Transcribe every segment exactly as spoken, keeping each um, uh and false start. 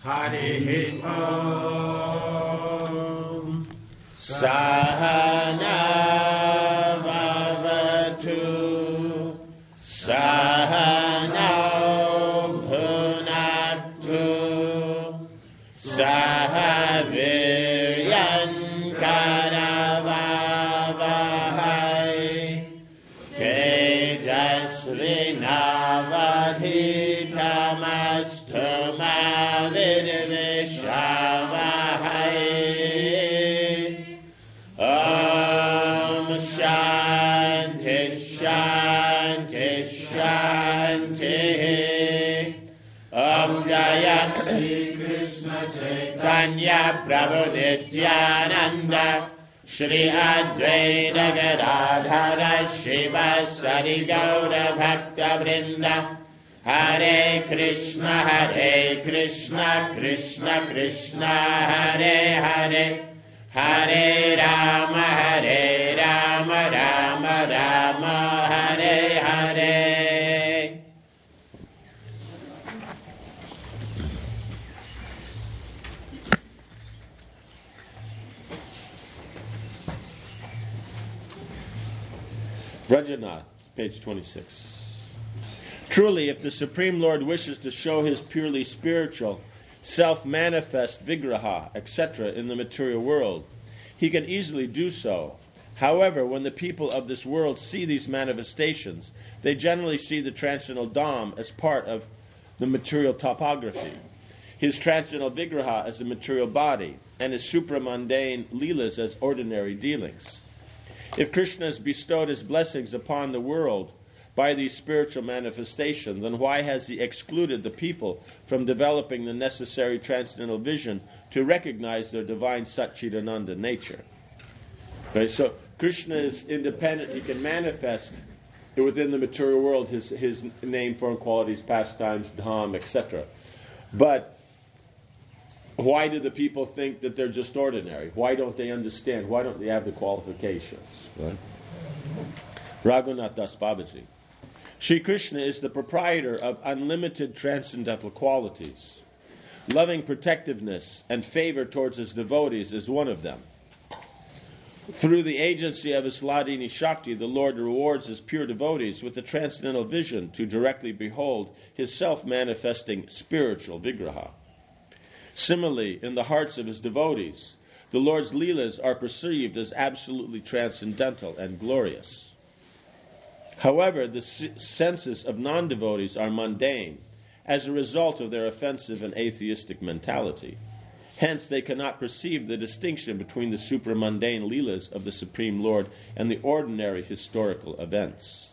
Hari Om. Sahana Bhavatu Sahana Bhunatu Sahaviryan Karavavahai Tejasvinavadhitamastu Mavidvishavahai. Om Shanti Shanti Shanti. Om Jaya Shri Krishna Chaitanya Prabhu Nityananda Shri Advaita Gadadhara Shivasari Gaura Bhakta Vrinda. Hare Krishna Hare Krishna Krishna Krishna Hare Hare Hare Rama Hare Rama Rama Rama Hare Hare. Brajanath, page twenty-six. Truly, if the Supreme Lord wishes to show his purely spiritual, self-manifest vigraha, et cetera in the material world, he can easily do so. However, when the people of this world see these manifestations, they generally see the transcendental Dham as part of the material topography, his transcendental vigraha as a material body, and his supramundane leelas as ordinary dealings. If Krishna has bestowed his blessings upon the world by these spiritual manifestations, then why has he excluded the people from developing the necessary transcendental vision to recognize their divine Satchidananda nature? Okay, so Krishna is independent. He can manifest within the material world his, his name, form, qualities, pastimes, dham, et cetera. But why do the people think that they're just ordinary? Why don't they understand? Why don't they have the qualifications? Right? Raghunath Das Babaji. Shri Krishna is the proprietor of unlimited transcendental qualities. Loving protectiveness and favor towards his devotees is one of them. Through the agency of his Hladini Shakti, the Lord rewards his pure devotees with the transcendental vision to directly behold his self-manifesting spiritual vigraha. Similarly, in the hearts of his devotees, the Lord's leelas are perceived as absolutely transcendental and glorious. However, the senses of non-devotees are mundane as a result of their offensive and atheistic mentality. Hence, they cannot perceive the distinction between the supramundane leelas of the Supreme Lord and the ordinary historical events.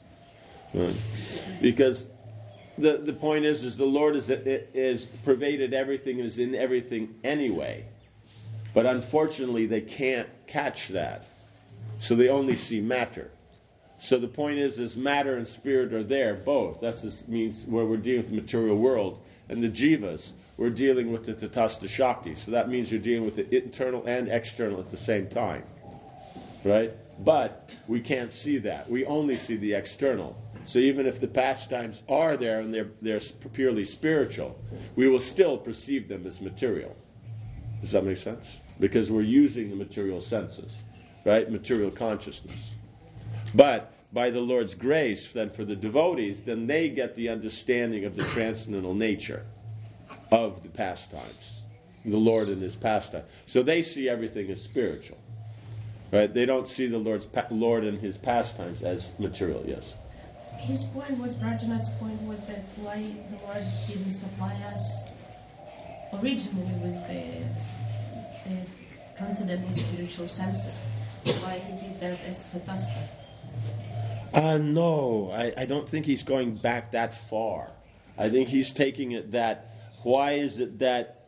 Because the, the point is, is the Lord is, is pervaded everything and is in everything anyway. But unfortunately, they can't catch that. So they only see matter. So the point is, is matter and spirit are there, both. That means where we're dealing with the material world. And the jivas, we're dealing with the Tatastha Shakti. So that means you're dealing with the internal and external at the same time. Right? But we can't see that. We only see the external. So even if the pastimes are there and they're, they're purely spiritual, we will still perceive them as material. Does that make sense? Because we're using the material senses. Right? Material consciousness. But by the Lord's grace, then for the devotees, then they get the understanding of the transcendental nature of the pastimes, the Lord and his pastime. So they see everything as spiritual, right? They don't see the Lord's pa- Lord and his pastimes as material. Yes. His point was, Rajanath's point was that why the Lord didn't supply us originally with the, the transcendental spiritual senses. Why he did that as Tatastha. Uh, no, I, I don't think he's going back that far. I think he's taking it that, why is it that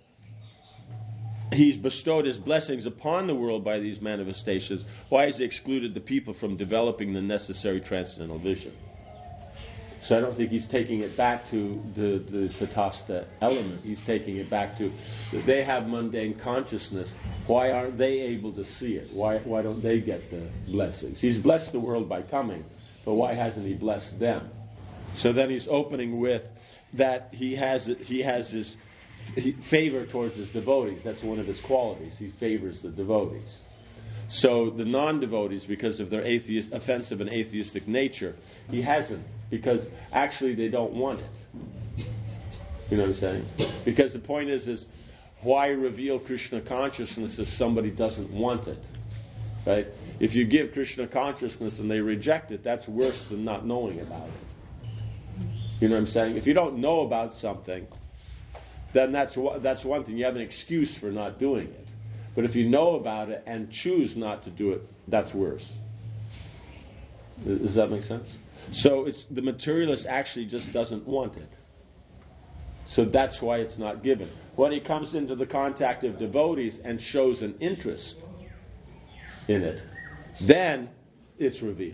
he's bestowed his blessings upon the world by these manifestations? Why has he excluded the people from developing the necessary transcendental vision? So I don't think he's taking it back to the, the Tatastha element. He's taking it back to, they have mundane consciousness. Why aren't they able to see it? Why, why don't they get the blessings? He's blessed the world by coming. But why hasn't he blessed them? So then he's opening with that he has he has his favor towards his devotees. That's one of his qualities. He favors the devotees. So the non-devotees, because of their atheist, offensive and atheistic nature, he hasn't, because actually they don't want it. You know what I'm saying? Because the point is, is why reveal Krishna consciousness if somebody doesn't want it? Right? If you give Krishna consciousness and they reject it, that's worse than not knowing about it. You know what I'm saying? If you don't know about something, then that's that's one thing. You have an excuse for not doing it. But if you know about it and choose not to do it, that's worse. Does that make sense? So it's the materialist actually just doesn't want it. So that's why it's not given. When he comes into the contact of devotees and shows an interest in it, then it's revealed.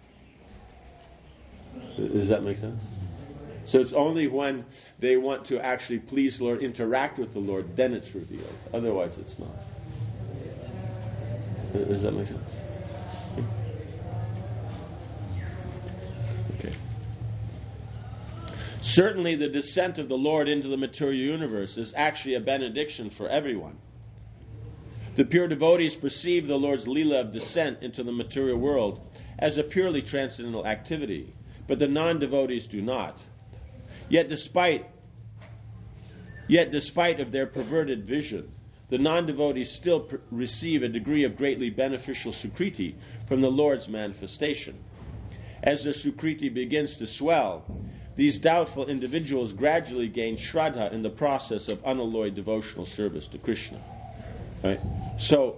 Does that make sense? So it's only when they want to actually please the Lord, interact with the Lord, then it's revealed. Otherwise it's not. Does that make sense? Okay. Certainly the descent of the Lord into the material universe is actually a benediction for everyone. The pure devotees perceive the Lord's Leela of descent into the material world as a purely transcendental activity, but the non-devotees do not. Yet despite, yet despite of their perverted vision, the non-devotees still pr- receive a degree of greatly beneficial sukriti from the Lord's manifestation. As their sukriti begins to swell, these doubtful individuals gradually gain shraddha in the process of unalloyed devotional service to Krishna. Right? So,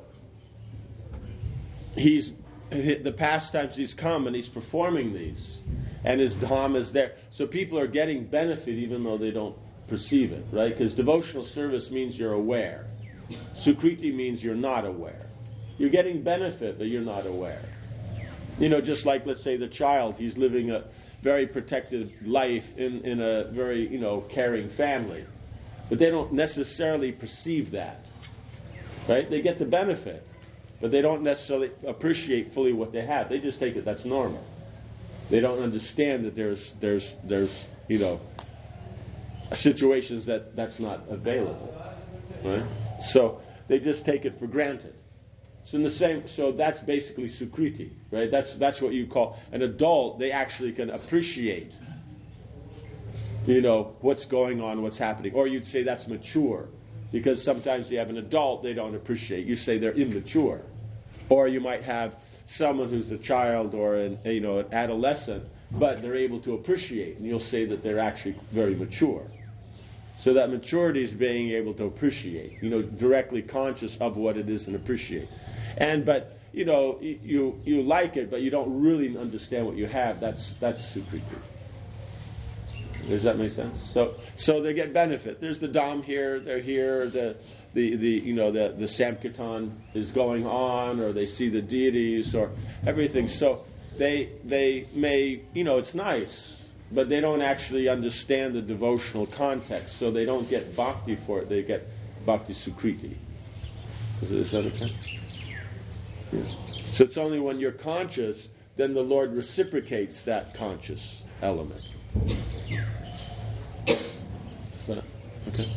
he's the pastimes he's come and he's performing these, and his dham is there. So people are getting benefit even though they don't perceive it, right? Because devotional service means you're aware. Sukriti means you're not aware. You're getting benefit, but you're not aware. You know, just like, let's say, the child, he's living a very protected life in, in a very, you know, caring family. But they don't necessarily perceive that, right? They get the benefit, but they don't necessarily appreciate fully what they have. They just take it that's normal. They don't understand that there's, there's, there's, you know, situations that that's not available, right? So they just take it for granted. So in the same, so that's basically sukriti, right? That's that's what you call an adult. They actually can appreciate, you know, what's going on, what's happening. Or you'd say that's mature, because sometimes you have an adult they don't appreciate. You say they're immature. Or you might have someone who's a child or an, you know, an adolescent, but they're able to appreciate, and you'll say that they're actually very mature. So that maturity is being able to appreciate, you know, directly conscious of what it is and appreciate. And but you know, you you like it, but you don't really understand what you have. That's that's sukriti. Does that make sense? So so they get benefit. There's the dham here, they're here, the the, the you know the, the Sankirtan is going on, or they see the deities or everything. So they they may, you know, it's nice, but they don't actually understand the devotional context, so they don't get bhakti for it, they get bhakti sukriti. Is that okay? Yes. So it's only when you're conscious, then the Lord reciprocates that conscious element. So, okay.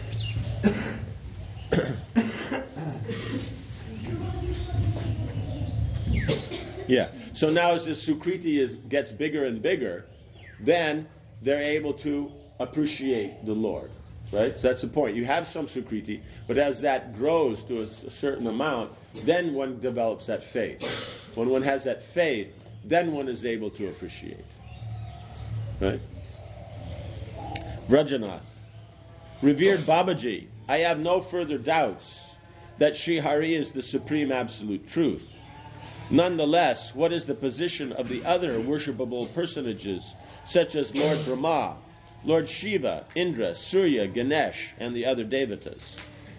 Yeah. So now as this sukriti is, gets bigger and bigger, then they're able to appreciate the Lord. Right? So that's the point. You have some sukriti, but as that grows to a, a certain amount, then one develops that faith. When one has that faith, then one is able to appreciate. Right? Vrajanath. Revered Babaji, I have no further doubts that Sri Hari is the supreme absolute truth. Nonetheless, what is the position of the other worshipable personages, such as Lord Brahma, Lord Shiva, Indra, Surya, Ganesh, and the other devatas?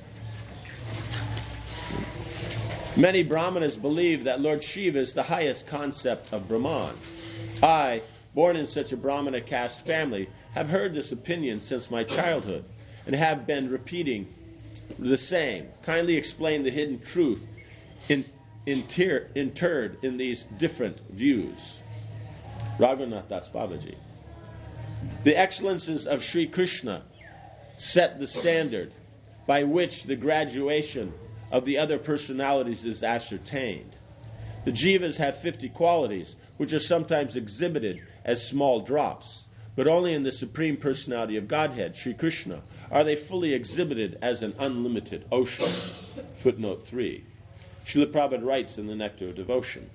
Many Brahmanas believe that Lord Shiva is the highest concept of Brahman. I, born in such a Brahmana caste family, have heard this opinion since my childhood and have been repeating the same. Kindly explain the hidden truth in, inter, interred in these different views. Raghunath Das Babaji. The excellences of Sri Krishna set the standard by which the graduation of the other personalities is ascertained. The jivas have fifty qualities, which are sometimes exhibited as small drops, but only in the Supreme Personality of Godhead, Sri Krishna, are they fully exhibited as an unlimited ocean. Footnote three. Srila Prabhupada writes in the Nectar of Devotion,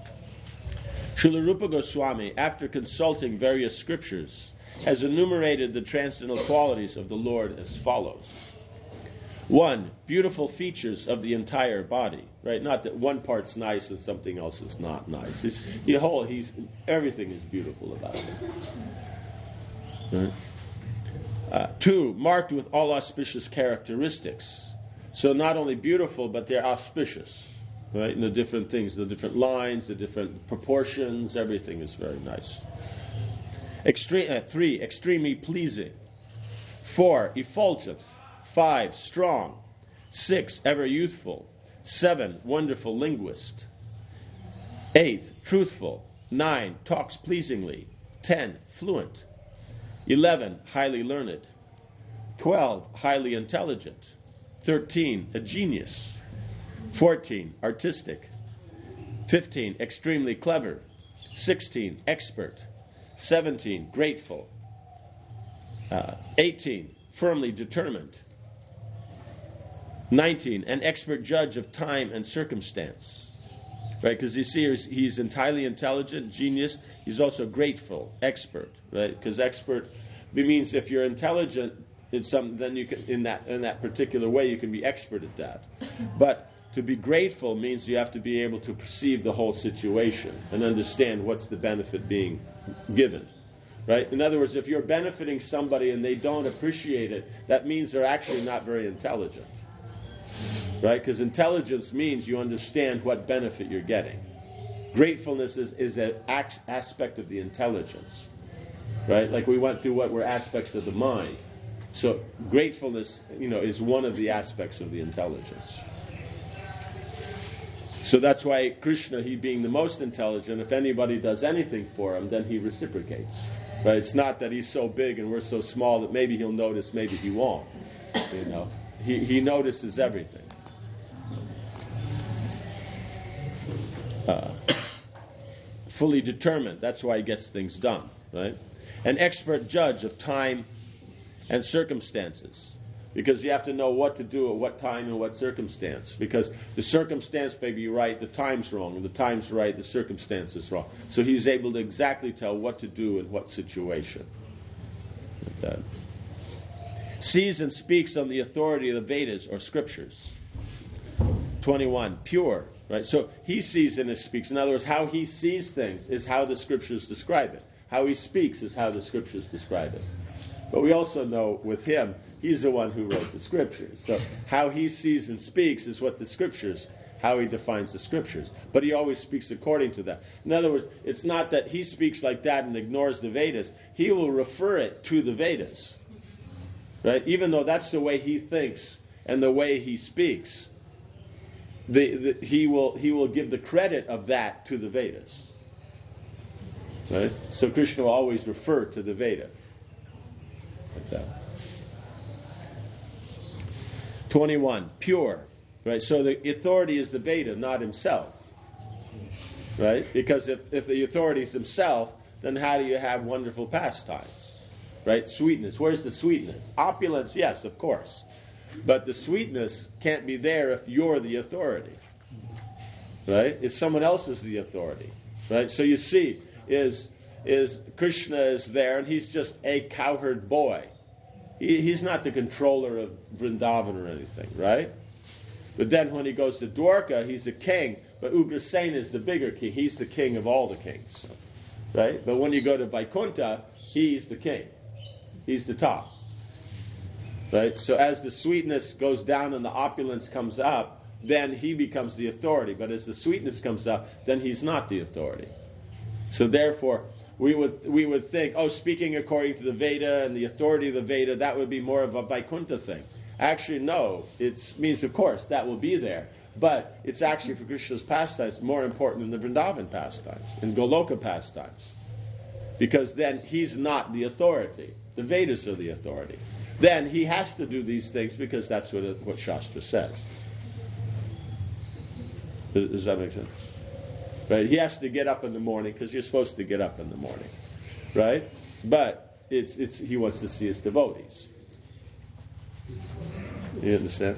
Srila Rupa Goswami, after consulting various scriptures, has enumerated the transcendental qualities of the Lord as follows. One, beautiful features of the entire body, right? Not that one part's nice and something else is not nice. It's, the whole, he's, everything is beautiful about it. Right? Uh, two, marked with all auspicious characteristics. So not only beautiful, but they're auspicious, right? And the different things, the different lines, the different proportions, everything is very nice. Extreme, uh, three, extremely pleasing. Four, effulgent. Five, strong. Six, ever youthful. Seven, wonderful linguist. Eight, truthful. Nine, talks pleasingly. Ten, fluent. Eleven, highly learned. Twelve, highly intelligent. Thirteen, a genius. Fourteen, artistic. Fifteen, extremely clever. Sixteen, expert. Seventeen, grateful. Uh, Eighteen, firmly determined. Nineteen, an expert judge of time and circumstance. Right, because you see, he's, he's entirely intelligent, genius. He's also grateful, expert. Right, because expert means if you're intelligent in some, then you can in that in that particular way you can be expert at that. But to be grateful means you have to be able to perceive the whole situation and understand what's the benefit being given. Right? In other words, if you're benefiting somebody and they don't appreciate it, that means they're actually not very intelligent. Right? Because intelligence means you understand what benefit you're getting. Gratefulness is, is an aspect of the intelligence. Right? Like we went through what were aspects of the mind. So gratefulness, you know, is one of the aspects of the intelligence. So that's why Krishna, he being the most intelligent, if anybody does anything for him, then he reciprocates. Right? It's not that he's so big and we're so small that maybe he'll notice, maybe he won't. You know, he he notices everything. Uh, fully determined. That's why he gets things done. Right? An expert judge of time and circumstances. Because you have to know what to do at what time and what circumstance. Because the circumstance may be right, the time's wrong, and the time's right, the circumstance is wrong. So he's able to exactly tell what to do in what situation. Like that. Sees and speaks on the authority of the Vedas or scriptures. twenty-one, pure. Right? So he sees and speaks. In other words, how he sees things is how the scriptures describe it. How he speaks is how the scriptures describe it. But we also know with him, he's the one who wrote the scriptures. So how he sees and speaks is what the scriptures, how he defines the scriptures. But he always speaks according to that. In other words, it's not that he speaks like that and ignores the Vedas. He will refer it to the Vedas. Right? Even though that's the way he thinks and the way he speaks, the, the, he will he will give the credit of that to the Vedas. Right? So Krishna will always refer to the Veda. Like that. twenty-one, pure. Right? So the authority is the Veda, not himself. Right? Because if, if the authority is himself, then how do you have wonderful pastimes? Right? Sweetness. Where's the sweetness? Opulence, yes, of course. But the sweetness can't be there if you're the authority. Right? If someone else is the authority. Right? So you see, is is Krishna is there and he's just a cowherd boy. He, he's not the controller of Vrindavan or anything, right? But then when he goes to Dwarka, he's a king. But Ugrasena is the bigger king. He's the king of all the kings. Right? But when you go to Vaikuntha, he's the king. He's the top. Right? So as the sweetness goes down and the opulence comes up, then he becomes the authority. But as the sweetness comes up, then he's not the authority. So therefore, we would we would think, oh, speaking according to the Veda and the authority of the Veda, that would be more of a Vaikuntha thing. Actually, no. It means, of course, that will be there. But it's actually, for Krishna's pastimes, more important than the Vrindavan pastimes and Goloka pastimes. Because then he's not the authority. The Vedas are the authority. then he has to do these things because that's what, it, what Shastra says. Does, does that make sense? Right? He has to get up in the morning because you're supposed to get up in the morning. Right? But it's it's he wants to see his devotees. You understand?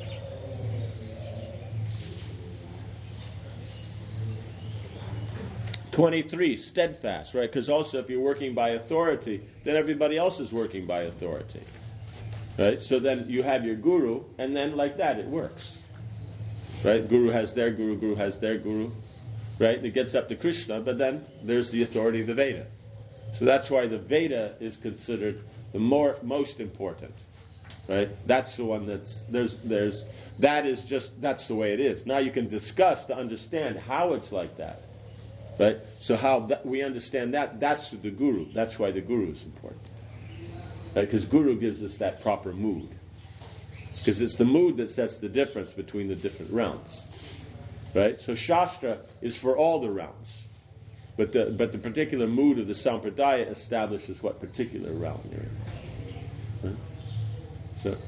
twenty-three, steadfast, right? Because also if you're working by authority, then everybody else is working by authority. Right? So then you have your guru, and then like that it works. Right? Guru has their guru, guru has their guru. Right? And it gets up to Krishna, but then there's the authority of the Veda. So that's why the Veda is considered the more most important. Right? That's the one that's there's there's that is just that's the way it is. Now you can discuss to understand how it's like that. Right? So how that, we understand that, that's the guru. That's why the guru is important. Right? Because guru gives us that proper mood. Because it's the mood that sets the difference between the different realms. Right? So Shastra is for all the realms. But the, but the particular mood of the Sampradaya establishes what particular realm you're in. Right? So...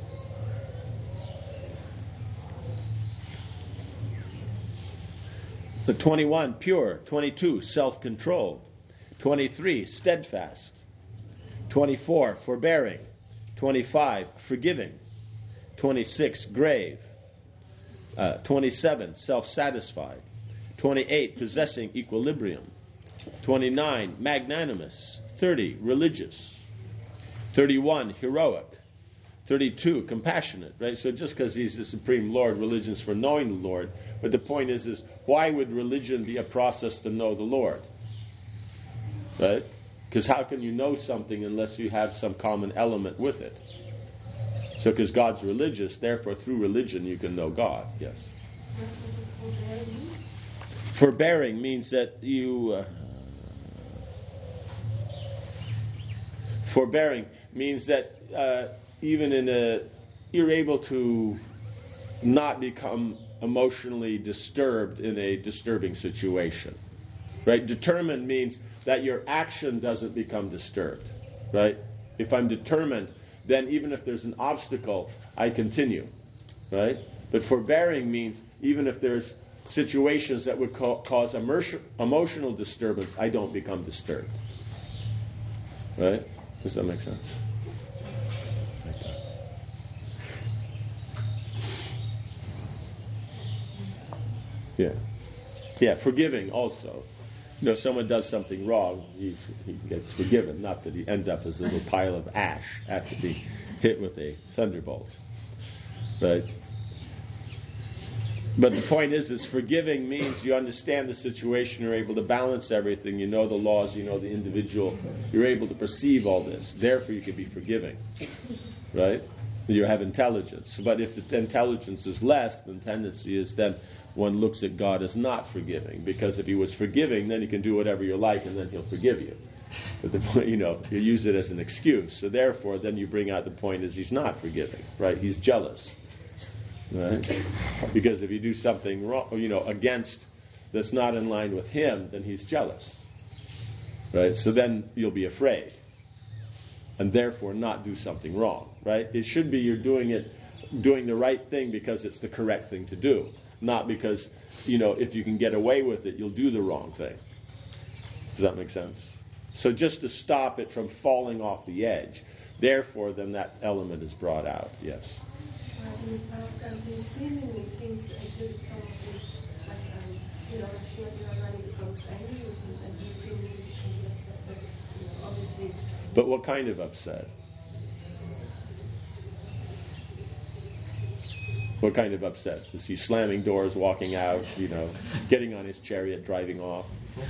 The twenty-one, pure. twenty-two, self-controlled. twenty-three, steadfast. twenty-four, forbearing. twenty-five, forgiving. twenty-six, grave. Uh, twenty-seven, self-satisfied. twenty-eight, possessing equilibrium. twenty-nine, magnanimous. thirty, religious. thirty-one, heroic. thirty-two, compassionate, right? So just because he's the Supreme Lord, religion's for knowing the Lord. But the point is, is why would religion be a process to know the Lord? Right? Because how can you know something unless you have some common element with it? So because God's religious, therefore through religion you can know God. Yes. Forbearing means that you... Uh, forbearing means that uh, even in a... You're able to not become emotionally disturbed in a disturbing situation. Right? Determined means that your action doesn't become disturbed. Right? If I'm determined, then even if there's an obstacle, I continue. Right? But forbearing means even if there's situations that would ca- cause emotion, emotional disturbance, I don't become disturbed. Right? Does that make sense? Yeah. Yeah, forgiving also. You know, someone does something wrong, he's, he gets forgiven, not that he ends up as a little pile of ash after being hit with a thunderbolt. Right? But the point is, is forgiving means you understand the situation, you're able to balance everything, you know the laws, you know the individual, you're able to perceive all this. Therefore you can be forgiving. Right? You have intelligence. But if the intelligence is less, the tendency is then one looks at God as not forgiving, because if he was forgiving, then you can do whatever you like, and then he'll forgive you. But the point, you know, you use it as an excuse. So therefore, then you bring out the point is he's not forgiving, right? He's jealous, right? Because if you do something wrong, you know, against that's not in line with him, then he's jealous, right? So then you'll be afraid, and therefore not do something wrong, right? It should be you're doing it, doing the right thing because it's the correct thing to do. Not because, you know, if you can get away with it, you'll do the wrong thing. Does that make sense? So just to stop it from falling off the edge. Therefore, then that element is brought out. Yes? But what kind of upset? What kind of upset? Is he slamming doors, walking out, you know, getting on his chariot, driving off?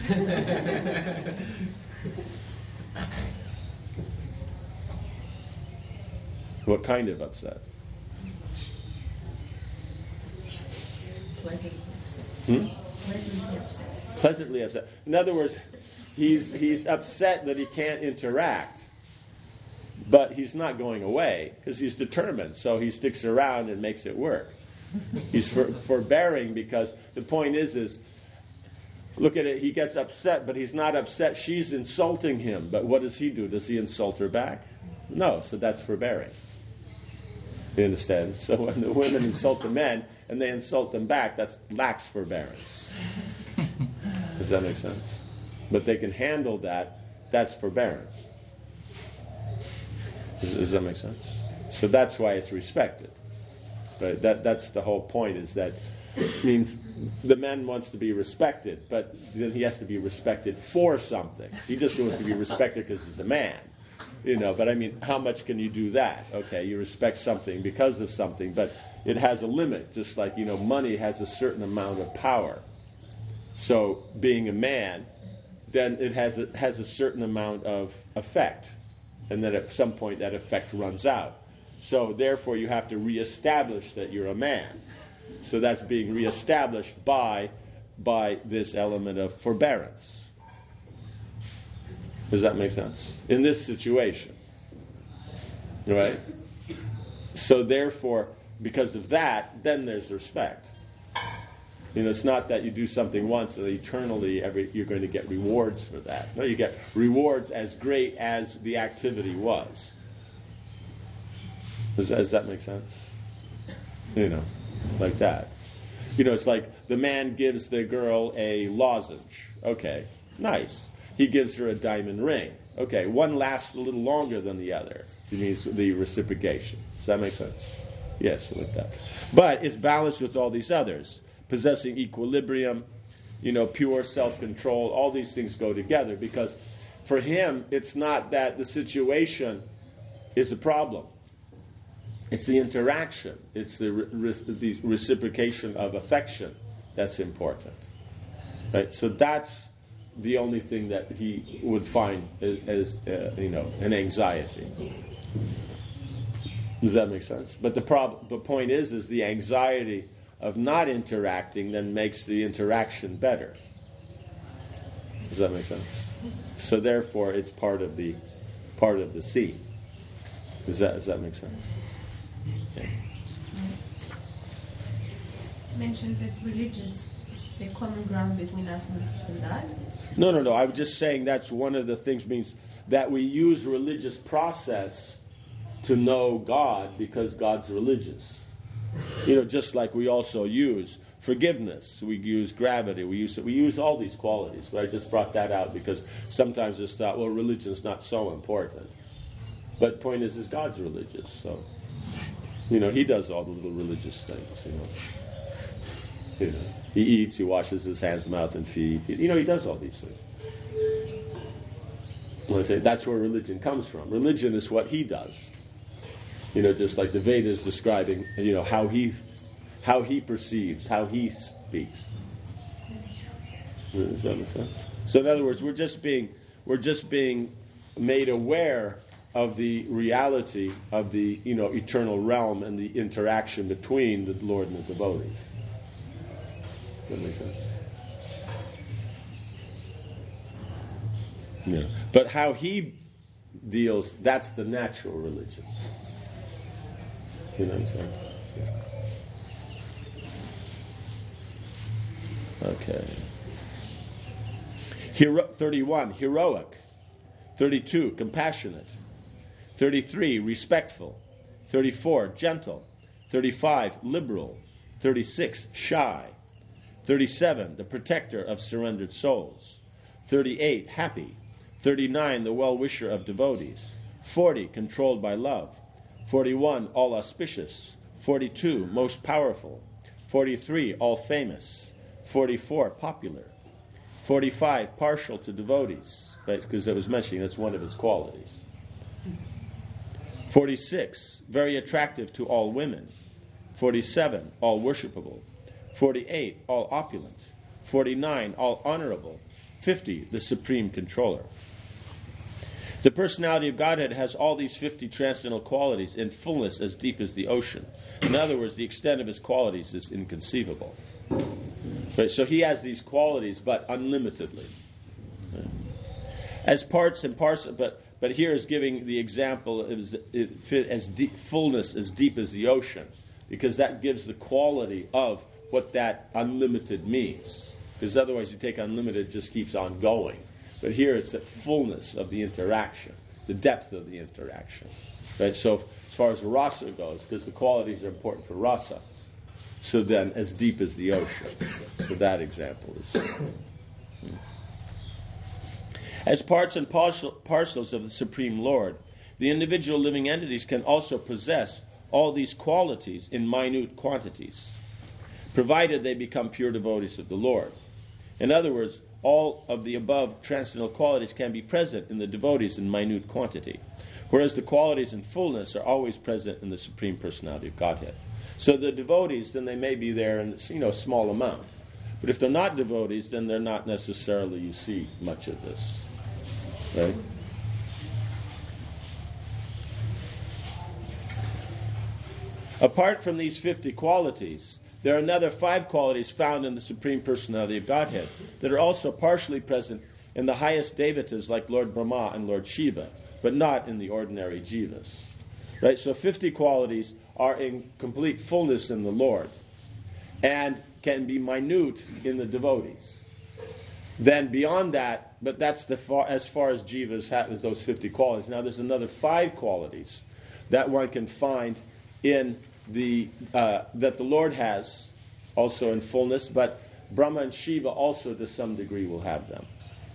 What kind of upset? Pleasantly upset. Hmm? Pleasantly upset. Pleasantly upset. In other words, he's he's upset that he can't interact. But he's not going away because he's determined. So he sticks around and makes it work. He's for, forbearing because the point is, is look at it. He gets upset, but he's not upset. She's insulting him. But what does he do? Does he insult her back? No. So that's forbearing. You understand? So when the women insult the men and they insult them back, that lacks forbearance. Does that make sense? But they can handle that. That's forbearance. Does, does that make sense? So that's why it's respected. Right? That that's the whole point. Is that it means the man wants to be respected, but then he has to be respected for something. He just wants to be respected because he's a man. You know, but I mean, how much can you do that? Okay, you respect something because of something, but it has a limit, just like, you know, money has a certain amount of power. So being a man, then it has a, has a certain amount of effect, and then at some point that effect runs out. So therefore you have to reestablish that you're a man. So that's being reestablished by, by this element of forbearance. Does that make sense? In this situation. Right? So therefore, because of that, then there's respect. You know, it's not that you do something once and eternally every, you're going to get rewards for that. No, you get rewards as great as the activity was. Does, does that make sense? You know, like that. You know, it's like the man gives the girl a lozenge. Okay, nice. He gives her a diamond ring. Okay, one lasts a little longer than the other. It means the reciprocation. Does that make sense? Yes, with that. But it's balanced with all these others. Possessing equilibrium, you know, pure self-control, all these things go together because for him, it's not that the situation is a problem. It's the interaction. It's the, re- the reciprocation of affection that's important. Right? So that's the only thing that he would find as, uh, you know, an anxiety. Does that make sense? But the problem, the point is, is the anxiety of not interacting then makes the interaction better. Does that make sense? So therefore, it's part of the part of the seed. Does that does that make sense? Okay. You mentioned that religious is the common ground between us and God. No, no, no. I was just saying that's one of the things means that we use religious process to know God because God's religious. You know, just like we also use forgiveness, we use gravity, we use we use all these qualities. But I just brought that out because sometimes it's thought, well, religion's not so important. But the point is, is God's religious, so you know He does all the little religious things. You know, you know, He eats, He washes His hands, mouth, and feet. He, you know, He does all these things. When I say that's where religion comes from. Religion is what He does. You know, just like the Vedas describing, you know, how he, how he perceives, how he speaks. Does that make sense? So, in other words, we're just being, we're just being made aware of the reality of the, you know, eternal realm and the interaction between the Lord and the devotees. Does that make sense? Yeah. But how he deals, that's the natural religion. You know what I'm saying? Yeah. Okay. Hero- thirty-one, heroic. thirty-two, compassionate. thirty-three, respectful. thirty-four, gentle. thirty-five, liberal. thirty-six, shy. thirty-seven, the protector of surrendered souls. thirty-eight, happy. thirty-nine, the well-wisher of devotees. forty, controlled by love. forty-one, all auspicious. forty-two, most powerful. forty-three, all famous. forty-four, popular. forty-five, partial to devotees, because it was mentioning that's one of his qualities. forty-six, very attractive to all women. forty-seven, all worshipable. forty-eight, all opulent. forty-nine, all honorable. fifty, the supreme controller. The personality of Godhead has all these fifty transcendental qualities in fullness as deep as the ocean. In other words, the extent of his qualities is inconceivable. Right? So he has these qualities, but unlimitedly. As parts and parcels, but but here is giving the example as it fit as deep, fullness as deep as the ocean, because that gives the quality of what that unlimited means. Because otherwise, you take unlimited, it just keeps on going. But here it's that fullness of the interaction. the depth of the interaction. Right? So as far as rasa goes, because the qualities are important for rasa, so then as deep as the ocean. So that example is... As parts and parcel, parcels of the Supreme Lord, the individual living entities can also possess all these qualities in minute quantities, provided they become pure devotees of the Lord. In other words, all of the above transcendental qualities can be present in the devotees in minute quantity, whereas the qualities in fullness are always present in the Supreme Personality of Godhead. So the devotees, then they may be there in, you know, small amount. But if they're not devotees, then they're not necessarily, you see, much of this. Right? Apart from these fifty qualities, there are another five qualities found in the Supreme Personality of Godhead that are also partially present in the highest devatas like Lord Brahma and Lord Shiva, but not in the ordinary jivas. Right? So fifty qualities are in complete fullness in the Lord and can be minute in the devotees. Then beyond that, but that's the far, as far as jivas have as those fifty qualities. Now there's another five qualities that one can find in the uh, that the Lord has also in fullness, but Brahma and Shiva also to some degree will have them.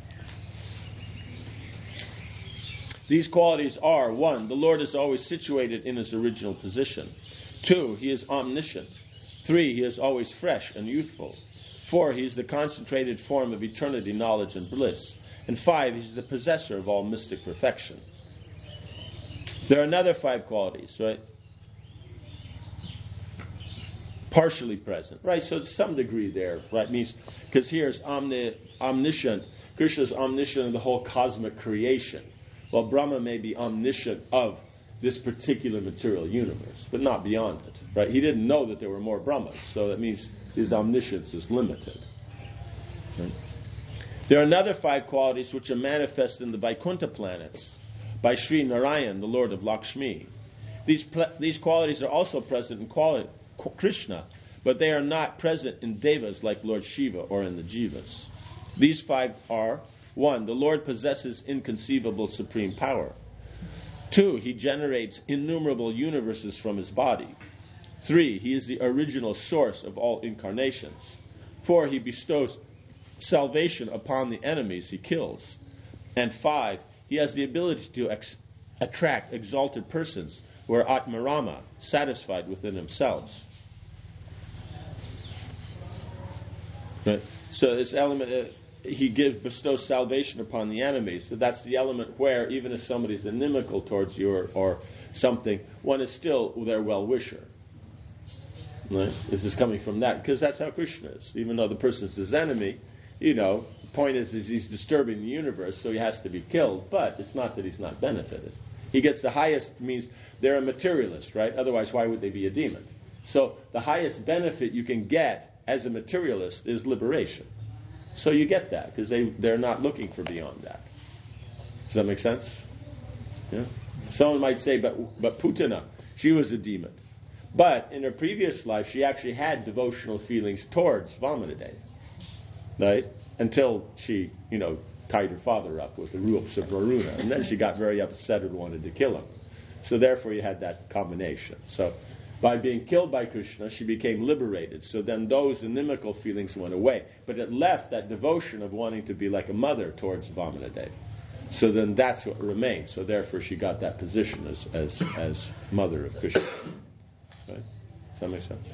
These qualities are: one, the Lord is always situated in his original position. Two, he is omniscient. Three, he is always fresh and youthful. Four, he is the concentrated form of eternity, knowledge, and bliss. And five, he is the possessor of all mystic perfection. There are another five qualities, right? Partially present, right? So to some degree there, right? Means because here's omni, omniscient. Krishna is omniscient of the whole cosmic creation, while Brahma may be omniscient of this particular material universe, but not beyond it, right? He didn't know that there were more Brahmas, so that means his omniscience is limited. Right? There are another five qualities which are manifest in the Vaikuntha planets by Sri Narayan, the Lord of Lakshmi. These pl- these qualities are also present in quali- Krishna, but they are not present in devas like Lord Shiva or in the jivas. These five are: one, the Lord possesses inconceivable supreme power. Two, he generates innumerable universes from his body. Three, he is the original source of all incarnations. Four, he bestows salvation upon the enemies he kills. And five, he has the ability to ex- attract exalted persons who are Atmarama, satisfied within themselves. Right? So this element, uh, he gives bestows salvation upon the enemies. So that's the element where even if somebody's inimical towards you or, or something, one is still their well-wisher. Right? This is coming from that, because that's how Krishna is. Even though the person is his enemy, you know, the point is, is he's disturbing the universe, so he has to be killed. But it's not that he's not benefited. He gets the highest, means they're a materialist, right? Otherwise, why would they be a demon? So the highest benefit you can get as a materialist is liberation. So you get that, because they, they're not looking for beyond that. Does that make sense? Yeah. Someone might say, but but Putana, she was a demon. But in her previous life, she actually had devotional feelings towards Vamanadeva, right? Until she, you know, tied her father up with the rules of Varuna. And then she got very upset and wanted to kill him. So therefore you had that combination. So by being killed by Krishna, she became liberated. So then those inimical feelings went away. But it left that devotion of wanting to be like a mother towards Vamanadeva. So then that's what remained. So therefore she got that position as as, as mother of Krishna. Right? Does that make sense?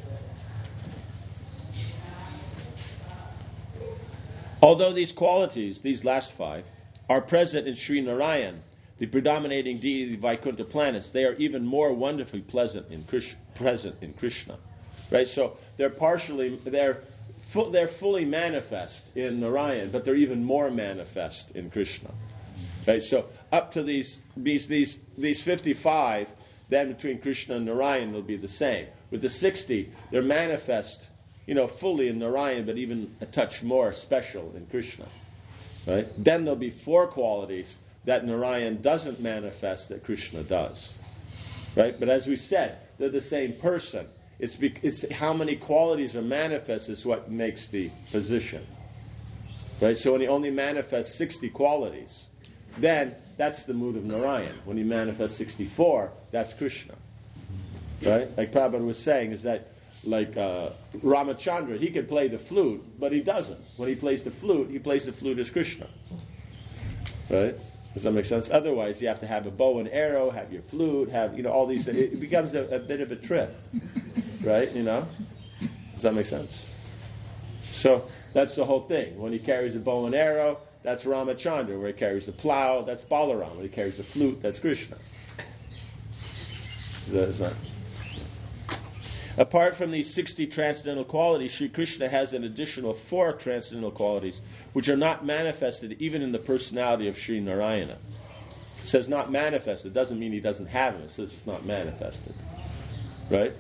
Although these qualities, these last five, are present in Sri Narayan, the predominating deity of the Vaikuntha planets, they are even more wonderfully pleasant in Krishna, present in Krishna. Right? So they're partially, they're fu- they're fully manifest in Narayan, but they're even more manifest in Krishna. Right? So up to these these these these fifty-five, then between Krishna and Narayan will be the same. With the sixty, they're manifest, you know, fully in Narayan, but even a touch more special in Krishna. Right? Then there'll be four qualities that Narayan doesn't manifest that Krishna does. Right? But as we said, they're the same person. It's, be- it's how many qualities are manifest is what makes the position. Right? So when he only manifests sixty qualities, then that's the mood of Narayan. When he manifests sixty-four, that's Krishna. Right? Like Prabhupada was saying, is that like uh, Ramachandra, he could play the flute, but he doesn't. When he plays the flute, he plays the flute as Krishna. Right? Does that make sense? Otherwise, you have to have a bow and arrow, have your flute, have, you know, all these things. It becomes a, a bit of a trip. Right? You know? Does that make sense? So, that's the whole thing. When he carries a bow and arrow, that's Ramachandra. Where he carries a plow, that's Balaram. When he carries a flute, that's Krishna. Is that, is that? Apart from these sixty transcendental qualities, Sri Krishna has an additional four transcendental qualities which are not manifested even in the personality of Sri Narayana. It says not manifested. It doesn't mean he doesn't have them. It says it's not manifested. Right?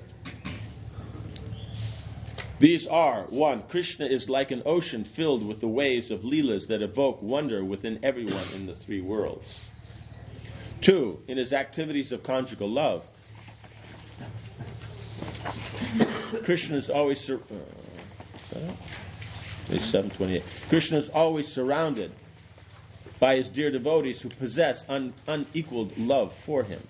These are, one, Krishna is like an ocean filled with the waves of leelas that evoke wonder within everyone in the three worlds. Two, in his activities of conjugal love, Krishna is always sur- uh, page seven twenty-eight. Krishna is always surrounded by his dear devotees who possess un- unequaled love for him.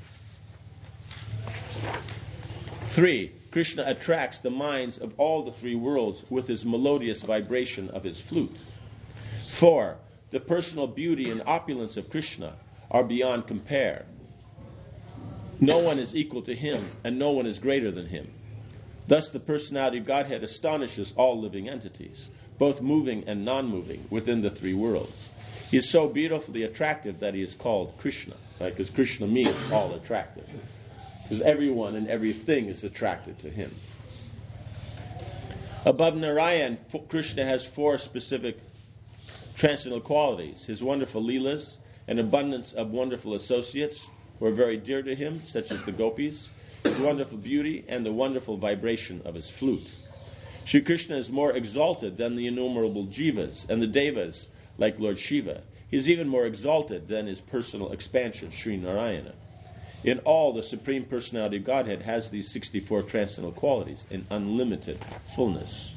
Three, Krishna attracts the minds of all the three worlds with his melodious vibration of his flute. Four, the personal beauty and opulence of Krishna are beyond compare. No one is equal to him, and no one is greater than him. Thus, the personality of Godhead astonishes all living entities, both moving and non-moving, within the three worlds. He is so beautifully attractive that he is called Krishna, right? Because Krishna means all attractive. Because everyone and everything is attracted to him. Above Narayan, Krishna has four specific transcendental qualities. His wonderful leelas, an abundance of wonderful associates who are very dear to him, such as the gopis, his wonderful beauty, and the wonderful vibration of his flute. Sri Krishna is more exalted than the innumerable jivas and the devas, like Lord Shiva. He is even more exalted than his personal expansion, Sri Narayana. In all, the Supreme Personality of Godhead has these sixty-four transcendental qualities in unlimited fullness.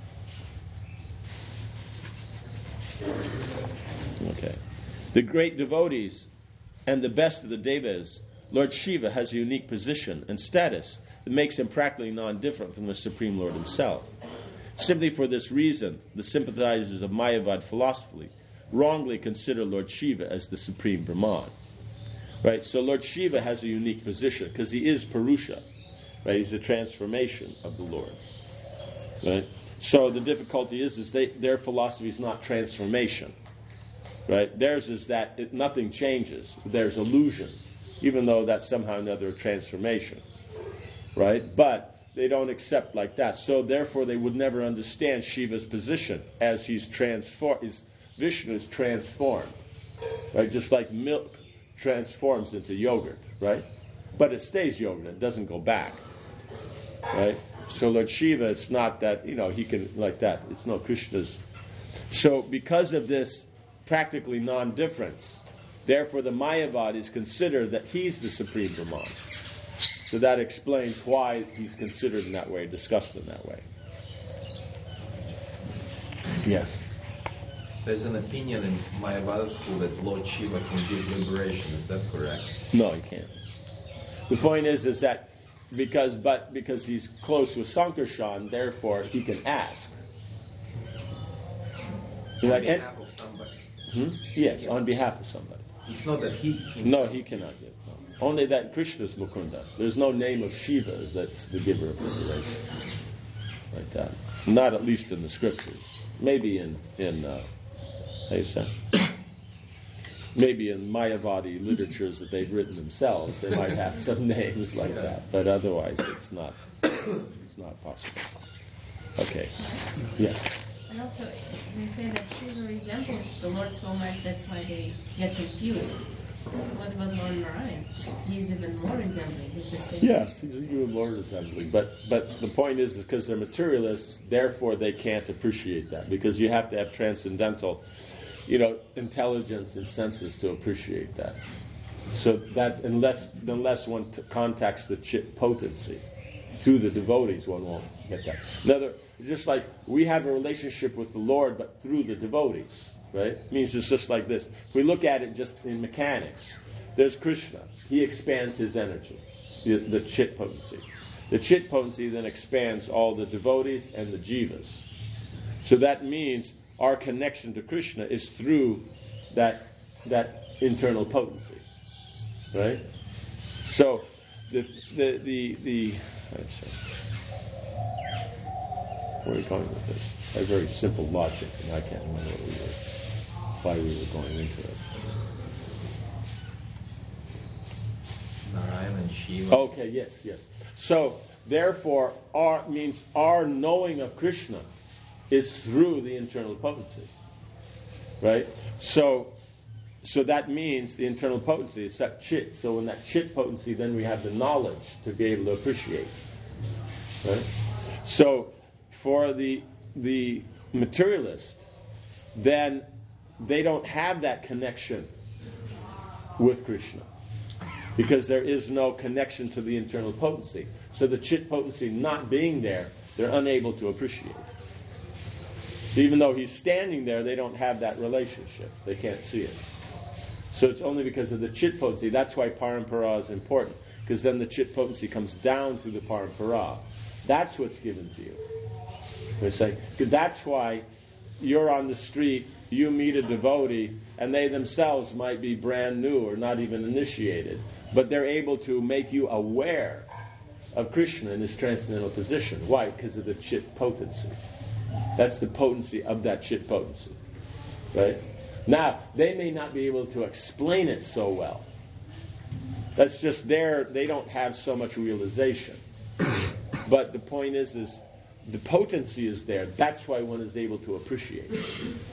Okay. The great devotees and the best of the devas, Lord Shiva has a unique position and status that makes him practically non-different from the Supreme Lord himself. Simply for this reason, the sympathizers of Mayavad philosophy wrongly consider Lord Shiva as the Supreme Brahman. Right? So Lord Shiva has a unique position because he is Purusha. Right? He's a transformation of the Lord. Right? So the difficulty is, is they, their philosophy is not transformation. Right? Theirs is that it, nothing changes. There's illusion, even though that's somehow another transformation. Right? But they don't accept like that. So therefore they would never understand Shiva's position as he's transformed. Vishnu is transformed. Right? Just like milk transforms into yogurt, right? But it stays yogurt, it doesn't go back. Right? So Lord Shiva, it's not that, you know, he can, like that. It's no Krishna's. So because of this practically non-difference, therefore the Mayavadis consider that he's the Supreme Brahman. So that explains why he's considered in that way, discussed in that way. Yes? There's an opinion in Mayavada school that Lord Shiva can give liberation. Is that correct? No, he can't. The point is, is that because, but because he's close with Sankarshan, therefore he can ask. On like, behalf and, of somebody. Hmm? Yes, yeah. On behalf of somebody. It's not that he himself. No, he cannot give. No. Only that Krishna's Mukunda. There's no name of Shiva that's the giver of liberation. Like that. Not at least in the scriptures. Maybe in in. Uh, How do you say? Maybe in Mayavadi literatures that they've written themselves, they might have some names like that, but otherwise it's not. It's not possible. Okay. Yeah. And also, they say that Shiva resembles the Lord so much that's why they get confused. What about Lord Narayan? He's even more resembling. He's the same. Yes, he's even more resembling. But but the point is, is because they're materialists, therefore they can't appreciate that because you have to have transcendental, you know, intelligence and senses to appreciate that. So that unless unless one t- contacts the chit potency through the devotees, one won't get that. Another, just like we have a relationship with the Lord, but through the devotees, right? It means it's just like this. If we look at it just in mechanics, there's Krishna. He expands his energy, the, the chit potency. The chit potency then expands all the devotees and the jivas. So that means our connection to Krishna is through that that internal potency, right? So the the the, the let's see. Where are we going with this? A very simple logic, and I can't remember what we were, why we were going into it. Narayana and Shiva. Okay, yes, yes. So, therefore, our means our knowing of Krishna is through the internal potency, right? So, so that means the internal potency is that chit. So, in that chit potency, then we have the knowledge to be able to appreciate, right? So, for the the materialist, then they don't have that connection with Krishna, because there is no connection to the internal potency. So the chit potency not being there, they're unable to appreciate. Even though he's standing there, they don't have that relationship. They can't see it. So it's only because of the chit potency. That's why parampara is important, because then the chit potency comes down through the parampara. That's what's given to you. They say, that's why you're on the street, you meet a devotee, and they themselves might be brand new or not even initiated, but they're able to make you aware of Krishna in his transcendental position. Why? Because of the chit potency. That's the potency of that chit potency. Right? Now, they may not be able to explain it so well. That's just their, they don't have so much realization. But the point is, is the potency is there. That's why one is able to appreciate it.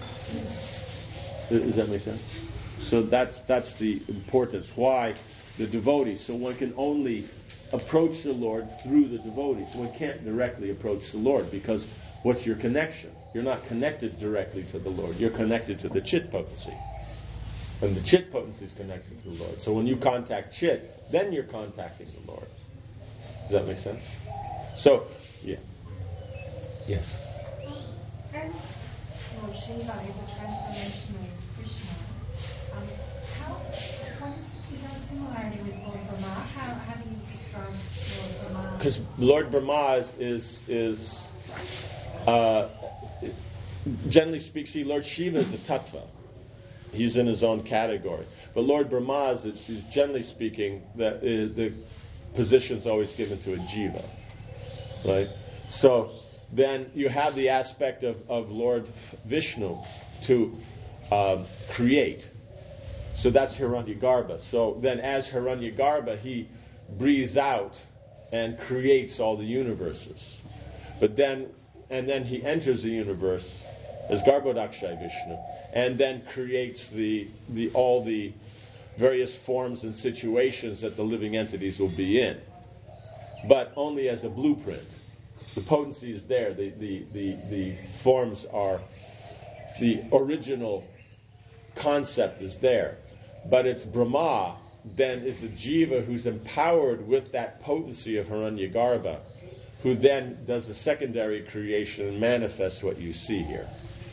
Does that make sense? So that's that's the importance. Why the devotees? So one can only approach the Lord through the devotees. One can't directly approach the Lord, because what's your connection? You're not connected directly to the Lord. You're connected to the chit potency. And the chit potency is connected to the Lord. So when you contact chit, then you're contacting the Lord. Does that make sense? So, yeah. Yes. As Lord Shiva is a transformation of Krishna, um, how, what is, is there a similarity with Lord Brahma? How, how do you describe Lord Brahma? Because Lord Brahma is, is, is uh, generally speaking, see, Lord Shiva is a tattva. He's in his own category. But Lord Brahma is, is generally speaking, that is, the position is always given to a jiva. Right? So then you have the aspect of, of Lord Vishnu to um, create. So that's Hiranyagarbha. So then as Hiranyagarbha, he breathes out and creates all the universes. But then, and then he enters the universe as Garbhodakshay Vishnu, and then creates the, the all the various forms and situations that the living entities will be in. But only as a blueprint. The potency is there. The, the, the, the forms are, the original concept is there. But it's Brahma, then is the jiva who's empowered with that potency of Hiranyagarbha, who then does the secondary creation and manifests what you see here.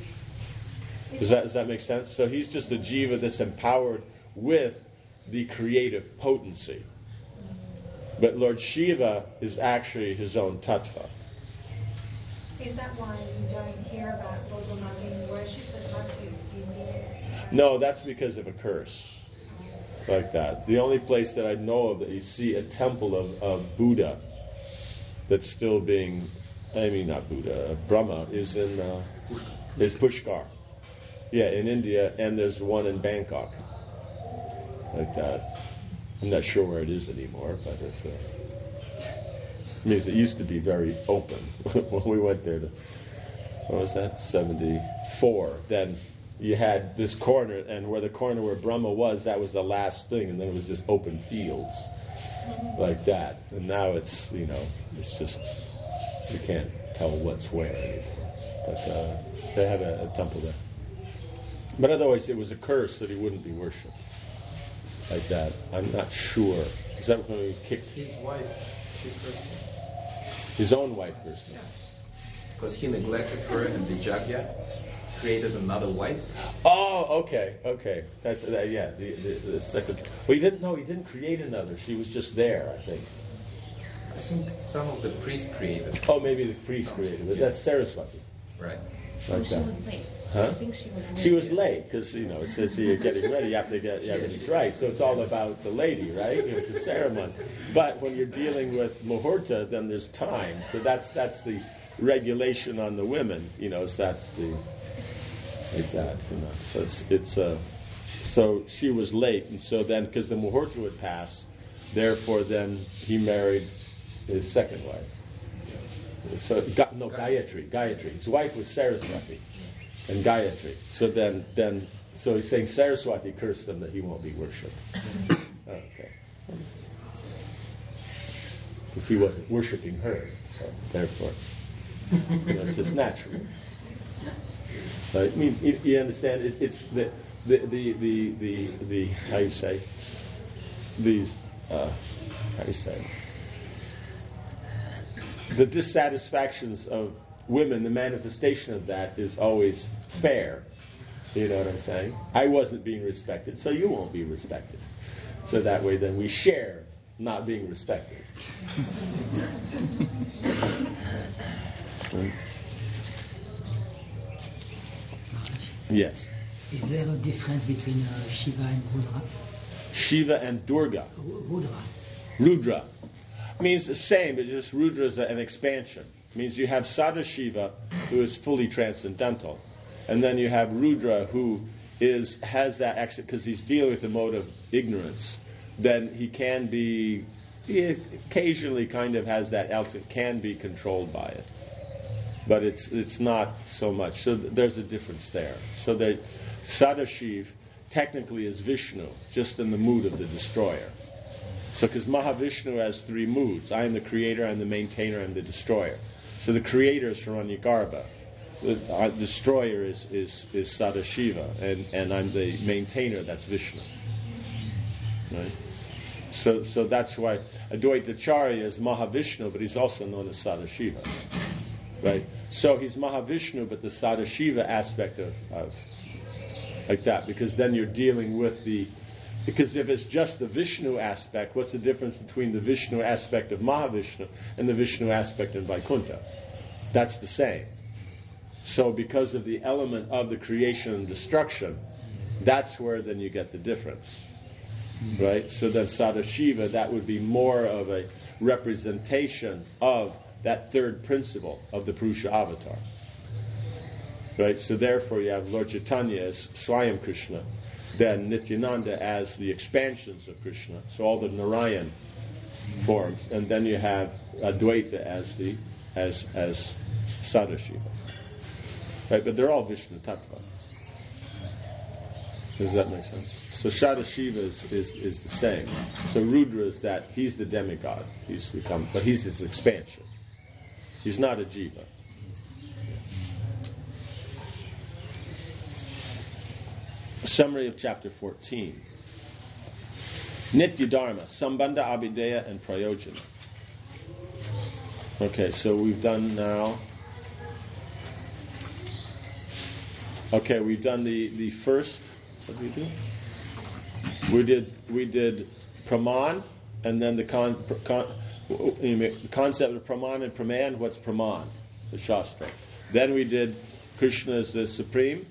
Does that, does that make sense? So he's just a jiva that's empowered with the creative potency. But Lord Shiva is actually his own tattva. Is that why you don't hear about Lord Brahma being worshipped as much as you hear? No, that's because of a curse. Like that. The only place that I know of that you see a temple of, of Buddha that's still being, I mean not Buddha, Brahma, is in uh, is Pushkar. Yeah, in India, and there's one in Bangkok. Like that. I'm not sure where it is anymore, but it's... Uh, I mean, it used to be very open when we went there to, what was that, seventy-four. Then you had this corner, and where the corner where Brahma was, that was the last thing, and then it was just open fields like that. And now it's, you know, it's just, you can't tell what's where anymore. But uh, they have a, a temple there. But otherwise, it was a curse that he wouldn't be worshipped like that. I'm not sure. Is that when he kicked His wife, she cursed him. his own wife cursed him? Yeah. Because he neglected her, and the Jagya created another wife. Oh, okay, okay. That's uh, yeah. The, the, the second. Well, he didn't. No, he didn't create another. She was just there, I think. I think some of the priests created. Oh, maybe the priest created it. That's Saraswati. Right. No, Like she that. was late. Huh? I think she was late. She was late because you know it says here getting ready. You have to get everything's right. So it's all about the lady, right? You know, it's a ceremony. But when you're dealing with muhurta, then there's time. So that's that's the regulation on the women. You know, so that's the like that. You know, so it's it's uh, so she was late, and so then because the muhurta would pass, therefore then he married his second wife. So Ga- no Gayatri, Gayatri. His wife was Saraswati, and Gayatri. So then, then, so he's saying Saraswati cursed him that he won't be worshipped. Okay, because he wasn't worshiping her, so therefore, you know, it's just natural. Uh, it means you, you understand. It, it's the the the the the, the how you say these uh, how you say. The dissatisfactions of women, the manifestation of that is always fair. You know what I'm saying? I wasn't being respected, so you won't be respected. So that way then we share not being respected. Yes. Is there a difference between uh, Shiva and Rudra? Shiva and Durga. Ru- Rudra. Rudra means the same, but just Rudra is an expansion. It means you have Sadashiva, who is fully transcendental, and then you have Rudra, who is has that exit because he's dealing with the mode of ignorance. Then he can be, he occasionally kind of has that exit, can be controlled by it, but it's it's not so much. So th- there's a difference there. So that Sadashiv technically is Vishnu, just in the mood of the destroyer. So, because Mahavishnu has three moods. I am the creator, I am the maintainer, I am the destroyer. So the creator is Hiranyagarbha. The uh, destroyer is, is, is Sadashiva, and, and I'm the maintainer, that's Vishnu. Right? So so that's why Advaitacharya is Mahavishnu, but he's also known as Sadashiva. Right? So he's Mahavishnu, but the Sadashiva aspect of, of like that, because then you're dealing with the Because if it's just the Vishnu aspect, what's the difference between the Vishnu aspect of Mahavishnu and the Vishnu aspect in Vaikuntha? That's the same. So because of the element of the creation and destruction, that's where then you get the difference. Right? So then Sadashiva, that would be more of a representation of that third principle of the Purusha avatar. Right? So therefore you have Lord Chaitanya as Swayam Krishna, then Nityananda as the expansions of Krishna, so all the Narayan forms, and then you have Advaita as the as as Sadashiva. Right, but they're all Vishnu Tattva. Does that make sense? So Sadashiva is, is, is the same. So Rudra is that he's the demigod. He's become, but he's his expansion. He's not a jiva. Summary of chapter fourteen. Nitya Dharma, Sambandha, Abhideya, and Prayojana. Okay, so we've done now. Okay, we've done the, the first. What did we do? We did we did Praman, and then the con, con, the concept of Praman and Praman. What's Praman? The Shastra. Then we did Krishna as the supreme.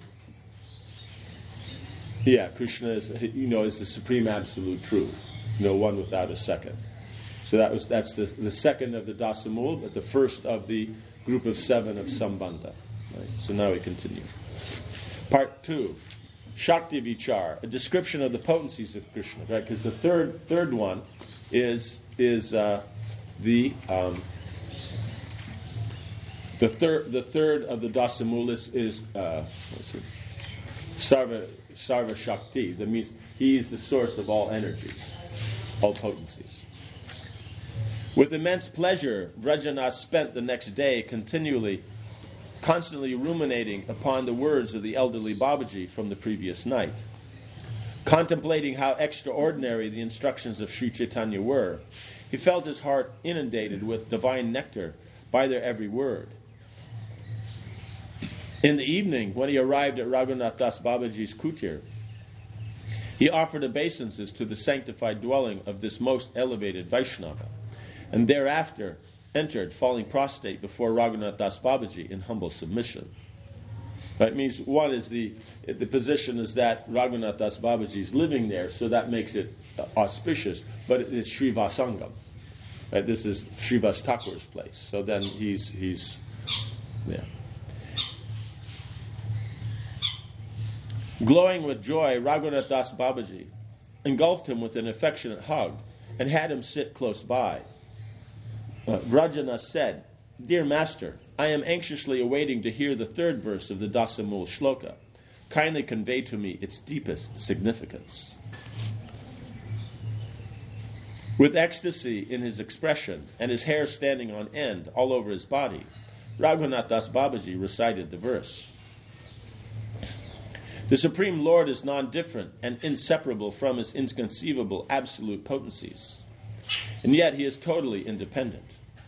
Yeah, Krishna is, you know, is the supreme absolute truth. No one without a second. So that was that's the, the second of the Dasamul, but the first of the group of seven of Sambandha. Right? So now we continue. Part two, Shakti Vichar, a description of the potencies of Krishna. Right? Because the third third one is is uh, the um, the third the third of the Dasamul is, is uh, let's see, Sarva. Sarva Shakti, that means he is the source of all energies, all potencies. With immense pleasure, Vrajanath spent the next day continually, constantly ruminating upon the words of the elderly Babaji from the previous night. Contemplating how extraordinary the instructions of Sri Chaitanya were, he felt his heart inundated with divine nectar by their every word. In the evening, when he arrived at Raghunath Das Babaji's kutir, he offered obeisances to the sanctified dwelling of this most elevated Vaishnava, and thereafter entered, falling prostrate before Raghunath Das Babaji in humble submission. That means one is the the position is that Raghunath Das Babaji is living there, so that makes it auspicious. But it is Srivasangam. Right? This is Srivas Thakur's place. So then he's he's yeah. Glowing with joy, Raghunath Das Babaji engulfed him with an affectionate hug and had him sit close by. Uh, Rajana said, "Dear Master, I am anxiously awaiting to hear the third verse of the Dasamul Shloka. Kindly convey to me its deepest significance." With ecstasy in his expression and his hair standing on end all over his body, Raghunath Das Babaji recited the verse. The Supreme Lord is non-different and inseparable from his inconceivable absolute potencies, and yet he is totally independent.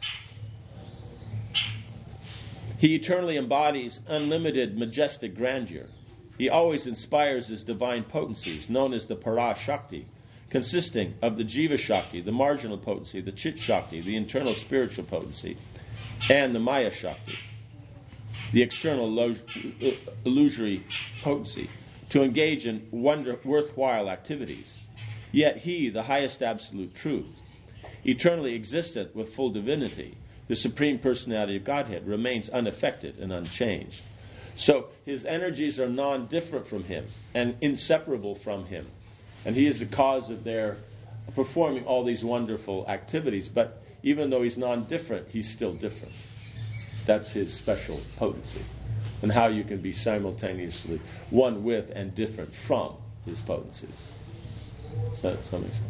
He eternally embodies unlimited majestic grandeur. He always inspires his divine potencies, known as the Para Shakti, consisting of the Jiva Shakti, the marginal potency, the Chit Shakti, the internal spiritual potency, and the Maya Shakti, the external lo- illusory potency, to engage in wonder- worthwhile activities. Yet he, the highest absolute truth, eternally existent with full divinity, the Supreme Personality of Godhead, remains unaffected and unchanged. So his energies are non-different from him and inseparable from him. And he is the cause of their performing all these wonderful activities. But even though he's non-different, he's still different. That's his special potency. And how you can be simultaneously one with and different from his potencies. Does that, does that make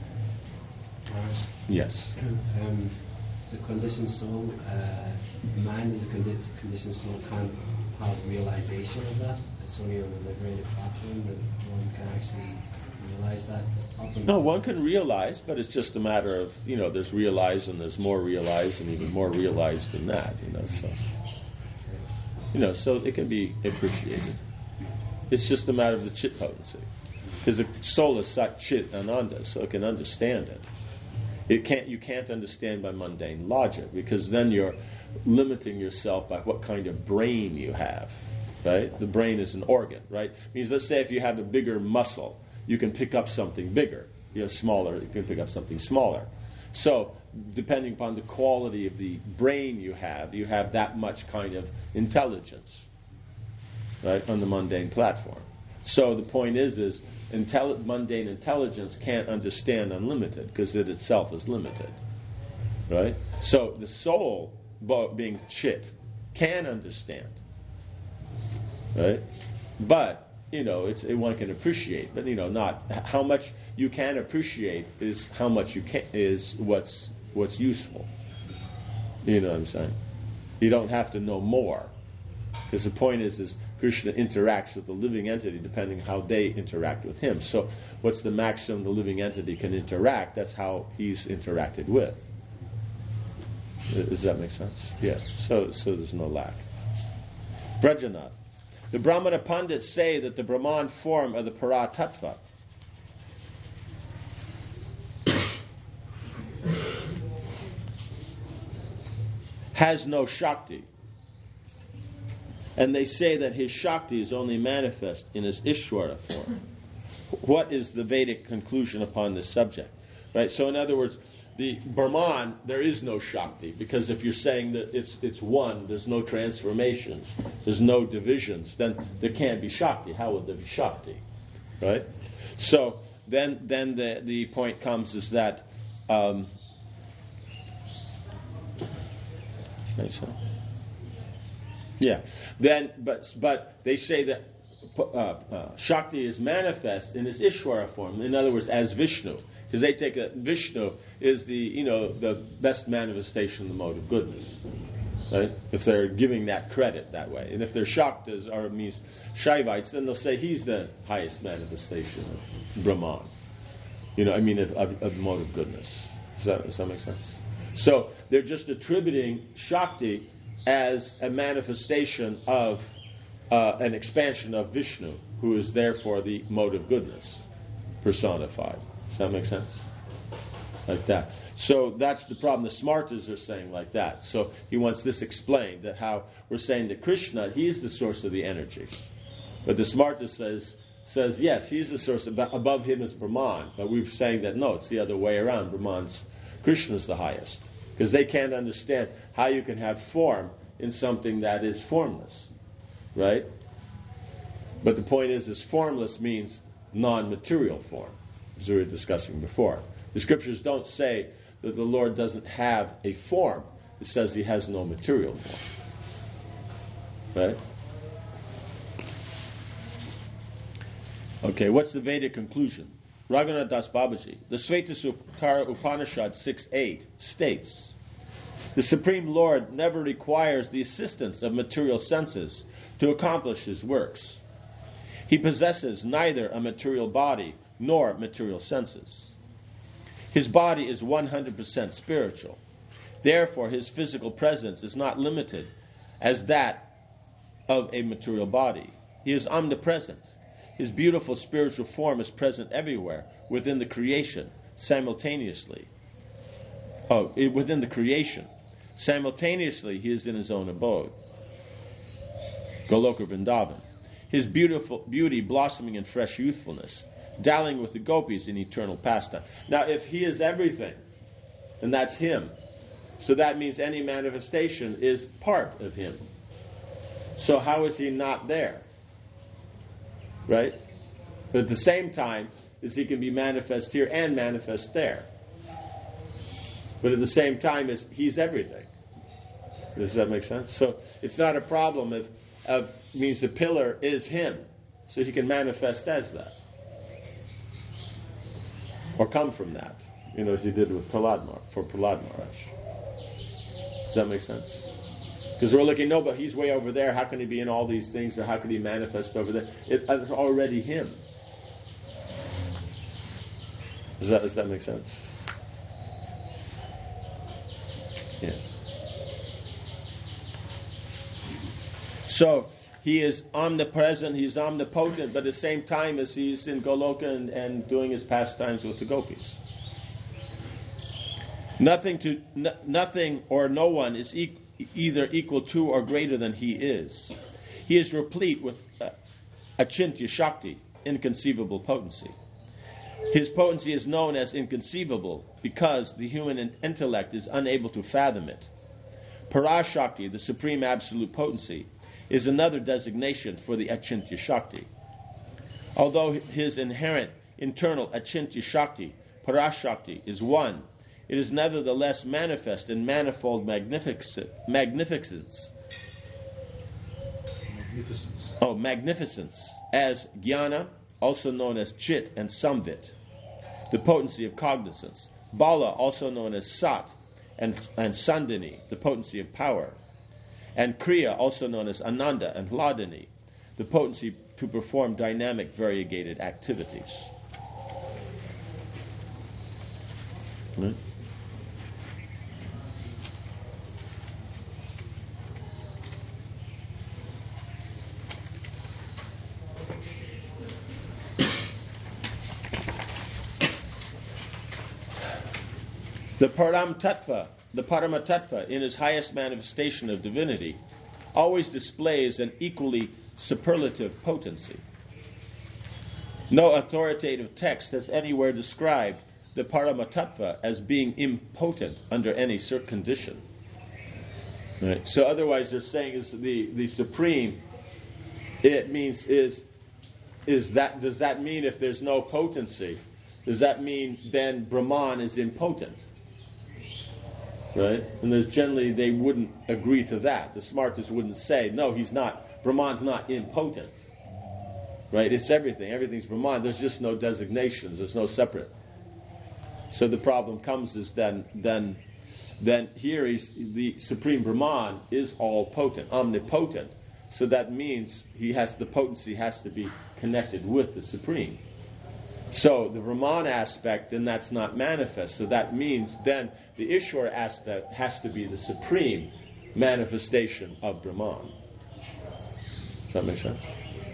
sense? Yes. Um, the conditioned soul, uh, man in the condi- conditioned soul can't have realization of that. It's only on the liberated platform that one can actually realize that. No, one can realize, but it's just a matter of, you know, there's realized and there's more realized and even more realized than that, you know, so. You know, so it can be appreciated. It's just a matter of the chit potency. Because the soul is such chit ananda, so it can understand it. It can't. You can't understand by mundane logic, because then you're limiting yourself by what kind of brain you have, right? The brain is an organ, right? It means, let's say if you have a bigger muscle, you can pick up something bigger. You have smaller, you can pick up something smaller. So, depending upon the quality of the brain you have, you have that much kind of intelligence, right, on the mundane platform. So the point is, is intelli- mundane intelligence can't understand unlimited because it itself is limited, right? So the soul, being chit, can understand, right? But you know, it's it, one can appreciate, but you know, not how much you can appreciate is how much you can is what's what's useful. You know what I'm saying? You don't have to know more, because the point is, is Krishna interacts with the living entity depending how they interact with him. So, what's the maximum the living entity can interact? That's how he's interacted with. Does that make sense? Yeah. So, so there's no lack. Brajanath. The Brahmana Pandits say that the Brahman form of the Para Tattva has no Shakti. And they say that his Shakti is only manifest in his Ishvara form. What is the Vedic conclusion upon this subject? Right? So in other words, the Brahman, there is no Shakti, because if you're saying that it's it's one, there's no transformations, there's no divisions, then there can't be Shakti. How would there be Shakti? Right? So then then the, the point comes is that um, yeah. Then but but they say that uh, uh, Shakti is manifest in its Ishvara form. In other words, as Vishnu. Because they take that Vishnu is the, you know, the best manifestation of the mode of goodness, right? If they're giving that credit that way, and if they're Shaktas or means Shaivites, then they'll say he's the highest manifestation of Brahman. You know, I mean, of, of, of the mode of goodness. Does that, does that make sense? So they're just attributing Shakti as a manifestation of uh, an expansion of Vishnu, who is therefore the mode of goodness personified. Does that make sense? Like that. So that's the problem. The Smartas are saying like that. So he wants this explained, that how we're saying that Krishna, he is the source of the energy. But the Smarta says, says yes, he's the source. Above him is Brahman. But we're saying that no, it's the other way around. Brahman's, Krishna's the highest. Because they can't understand how you can have form in something that is formless. Right? But the point is, is formless means non-material form, as we were discussing before. The scriptures don't say that the Lord doesn't have a form. It says he has no material form. Right? Okay, what's the Vedic conclusion? Raghunath Das Babaji. The Svetasutara Upanishad six eight states, the Supreme Lord never requires the assistance of material senses to accomplish his works. He possesses neither a material body nor material senses. His body is one hundred percent spiritual. Therefore, his physical presence is not limited as that of a material body. He is omnipresent. His beautiful spiritual form is present everywhere within the creation, simultaneously. Oh, within the creation. Simultaneously, he is in his own abode. Goloka Vrindavan. His beautiful beauty blossoming in fresh youthfulness, dallying with the gopis in eternal pastime. Now, if he is everything, and that's him, so that means any manifestation is part of him. So how is he not there? Right? But at the same time, is he can be manifest here and manifest there. But at the same time, is he's everything. Does that make sense? So it's not a problem if uh, means the pillar is him, so he can manifest as that. Or come from that, you know, as he did with Prahlad Maharaj, for Prahlad Maharaj. Does that make sense? Because we're looking, no, but he's way over there. How can he be in all these things, or how can he manifest over there? It, it's already him. Does that, does that make sense? Yeah. So he is omnipresent, he's omnipotent, but at the same time as he's in Goloka and, and doing his pastimes with the gopis. Nothing to n- nothing or no one is e- either equal to or greater than he is. He is replete with uh, achintya shakti, inconceivable potency. His potency is known as inconceivable because the human in- intellect is unable to fathom it. Parashakti, the supreme absolute potency, is another designation for the achintya shakti. Although his inherent internal achintya shakti, parashakti, is one, it is nevertheless manifest in manifold magnific- magnificence. Magnificence. Oh, magnificence, as jnana, also known as chit and samvit, the potency of cognizance. Bala, also known as sat, and, and sandini, the potency of power. And kriya, also known as ananda and hladini, the potency to perform dynamic variegated activities. Right? The Param Tattva, the Parama Tattva, in his highest manifestation of divinity, always displays an equally superlative potency. No authoritative text has anywhere described the Parama Tattva as being impotent under any certain condition. Right? So otherwise they're saying is the, the supreme, it means is is that does that mean if there's no potency, does that mean then Brahman is impotent? Right? And there's generally, they wouldn't agree to that. The Smartas wouldn't say, no, he's not, Brahman's not impotent. Right? It's everything. Everything's Brahman. There's just no designations. There's no separate. So the problem comes is then, then, then here he's, the Supreme Brahman is all potent, omnipotent. So that means he has, the potency has to be connected with the Supreme. So the Brahman aspect, then that's not manifest. So that means then the Ishwara aspect has to be the supreme manifestation of Brahman. Does that make sense?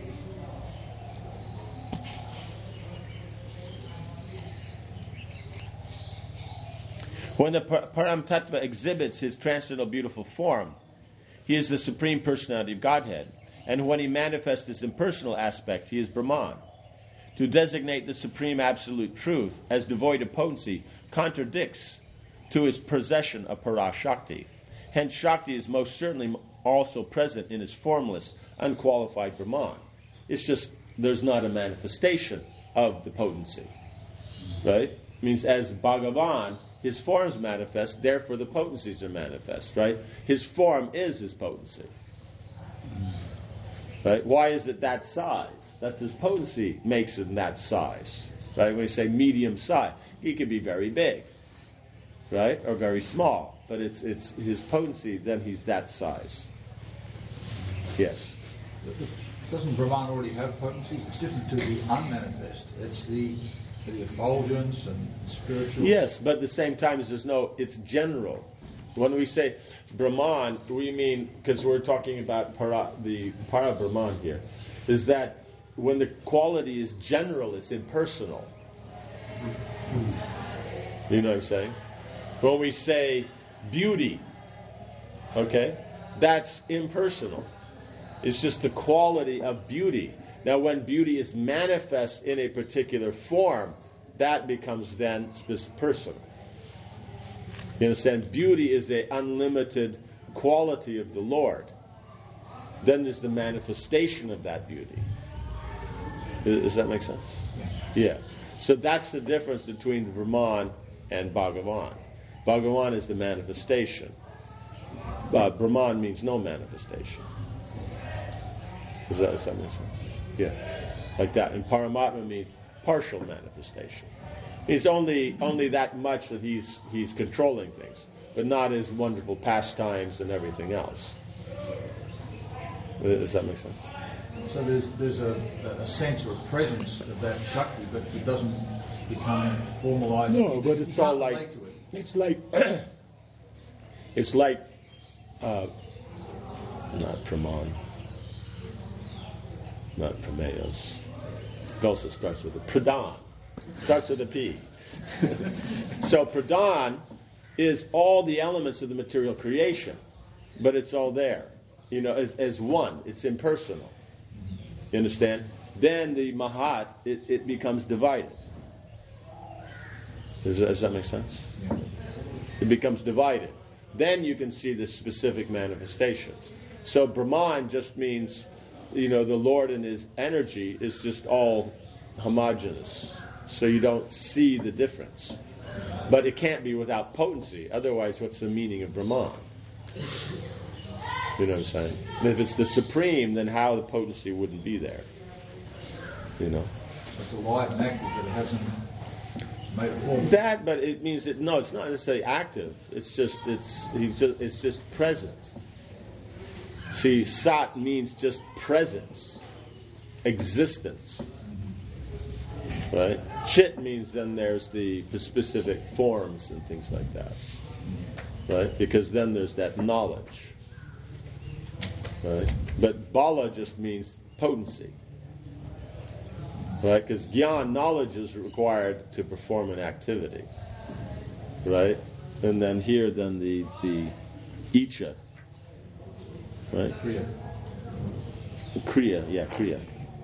When the Par- Param-tattva exhibits his transcendental beautiful form, he is the supreme personality of Godhead. And when he manifests his impersonal aspect, he is Brahman. To designate the supreme absolute truth as devoid of potency contradicts to his possession of Parashakti. Hence, Shakti is most certainly also present in his formless, unqualified Brahman. It's just there's not a manifestation of the potency. Right? It means as Bhagavan, his forms manifest, therefore the potencies are manifest, right? His form is his potency. Right? Why is it that size? That's his potency makes it that size. Right? When we say medium size, he could be very big, right? Or very small. But it's it's his potency, then he's that size. Yes. Doesn't Brahman already have potencies? It's different to the unmanifest. It's the the effulgence and spiritual. Yes, but at the same time, there's no. It's general. When we say Brahman, we mean, because we're talking about para, the para Brahman here, is that when the quality is general, it's impersonal. You know what I'm saying? When we say beauty, okay, that's impersonal. It's just the quality of beauty. Now, when beauty is manifest in a particular form, that becomes then personal. You understand? Beauty is an unlimited quality of the Lord. Then there's the manifestation of that beauty. Does that make sense? Yeah. So that's the difference between Brahman and Bhagavan. Bhagavan is the manifestation. Uh, Brahman means no manifestation. Does that, does that make sense? Yeah. Like that. And Paramatma means partial manifestation. He's only only that much that he's he's controlling things, but not his wonderful pastimes and everything else. Does that make sense? So there's there's a, a sense or a presence of that Shakti, but it doesn't become formalized. No, but it's you all can't like relate to it. it's like it's like uh, not Praman, not Prameos. It also starts with a Pradhan. Starts with a P. So Pradhan is all the elements of the material creation, but it's all there, you know, as, as one. It's impersonal. You understand? Then the Mahat, it, it becomes divided. Does, does that make sense? Yeah. It becomes divided. Then you can see the specific manifestations. So Brahman just means, you know, the Lord and his energy is just all homogeneous. So you don't see the difference. But it can't be without potency. Otherwise, what's the meaning of Brahman? You know what I'm saying? If it's the supreme, then how the potency wouldn't be there? You know? It's alive and active, but it hasn't made a form. That, but it means that no, it's not necessarily active. It's just it's he's just, it's just present. See, Sat means just presence, existence. Right? Chit means then there's the, the specific forms and things like that. Right? Because then there's that knowledge. Right? But Bala just means potency. Right? Because Gyan, knowledge is required to perform an activity. Right? And then here, then the, the Icha. Right? Kriya. Kriya, yeah, Kriya.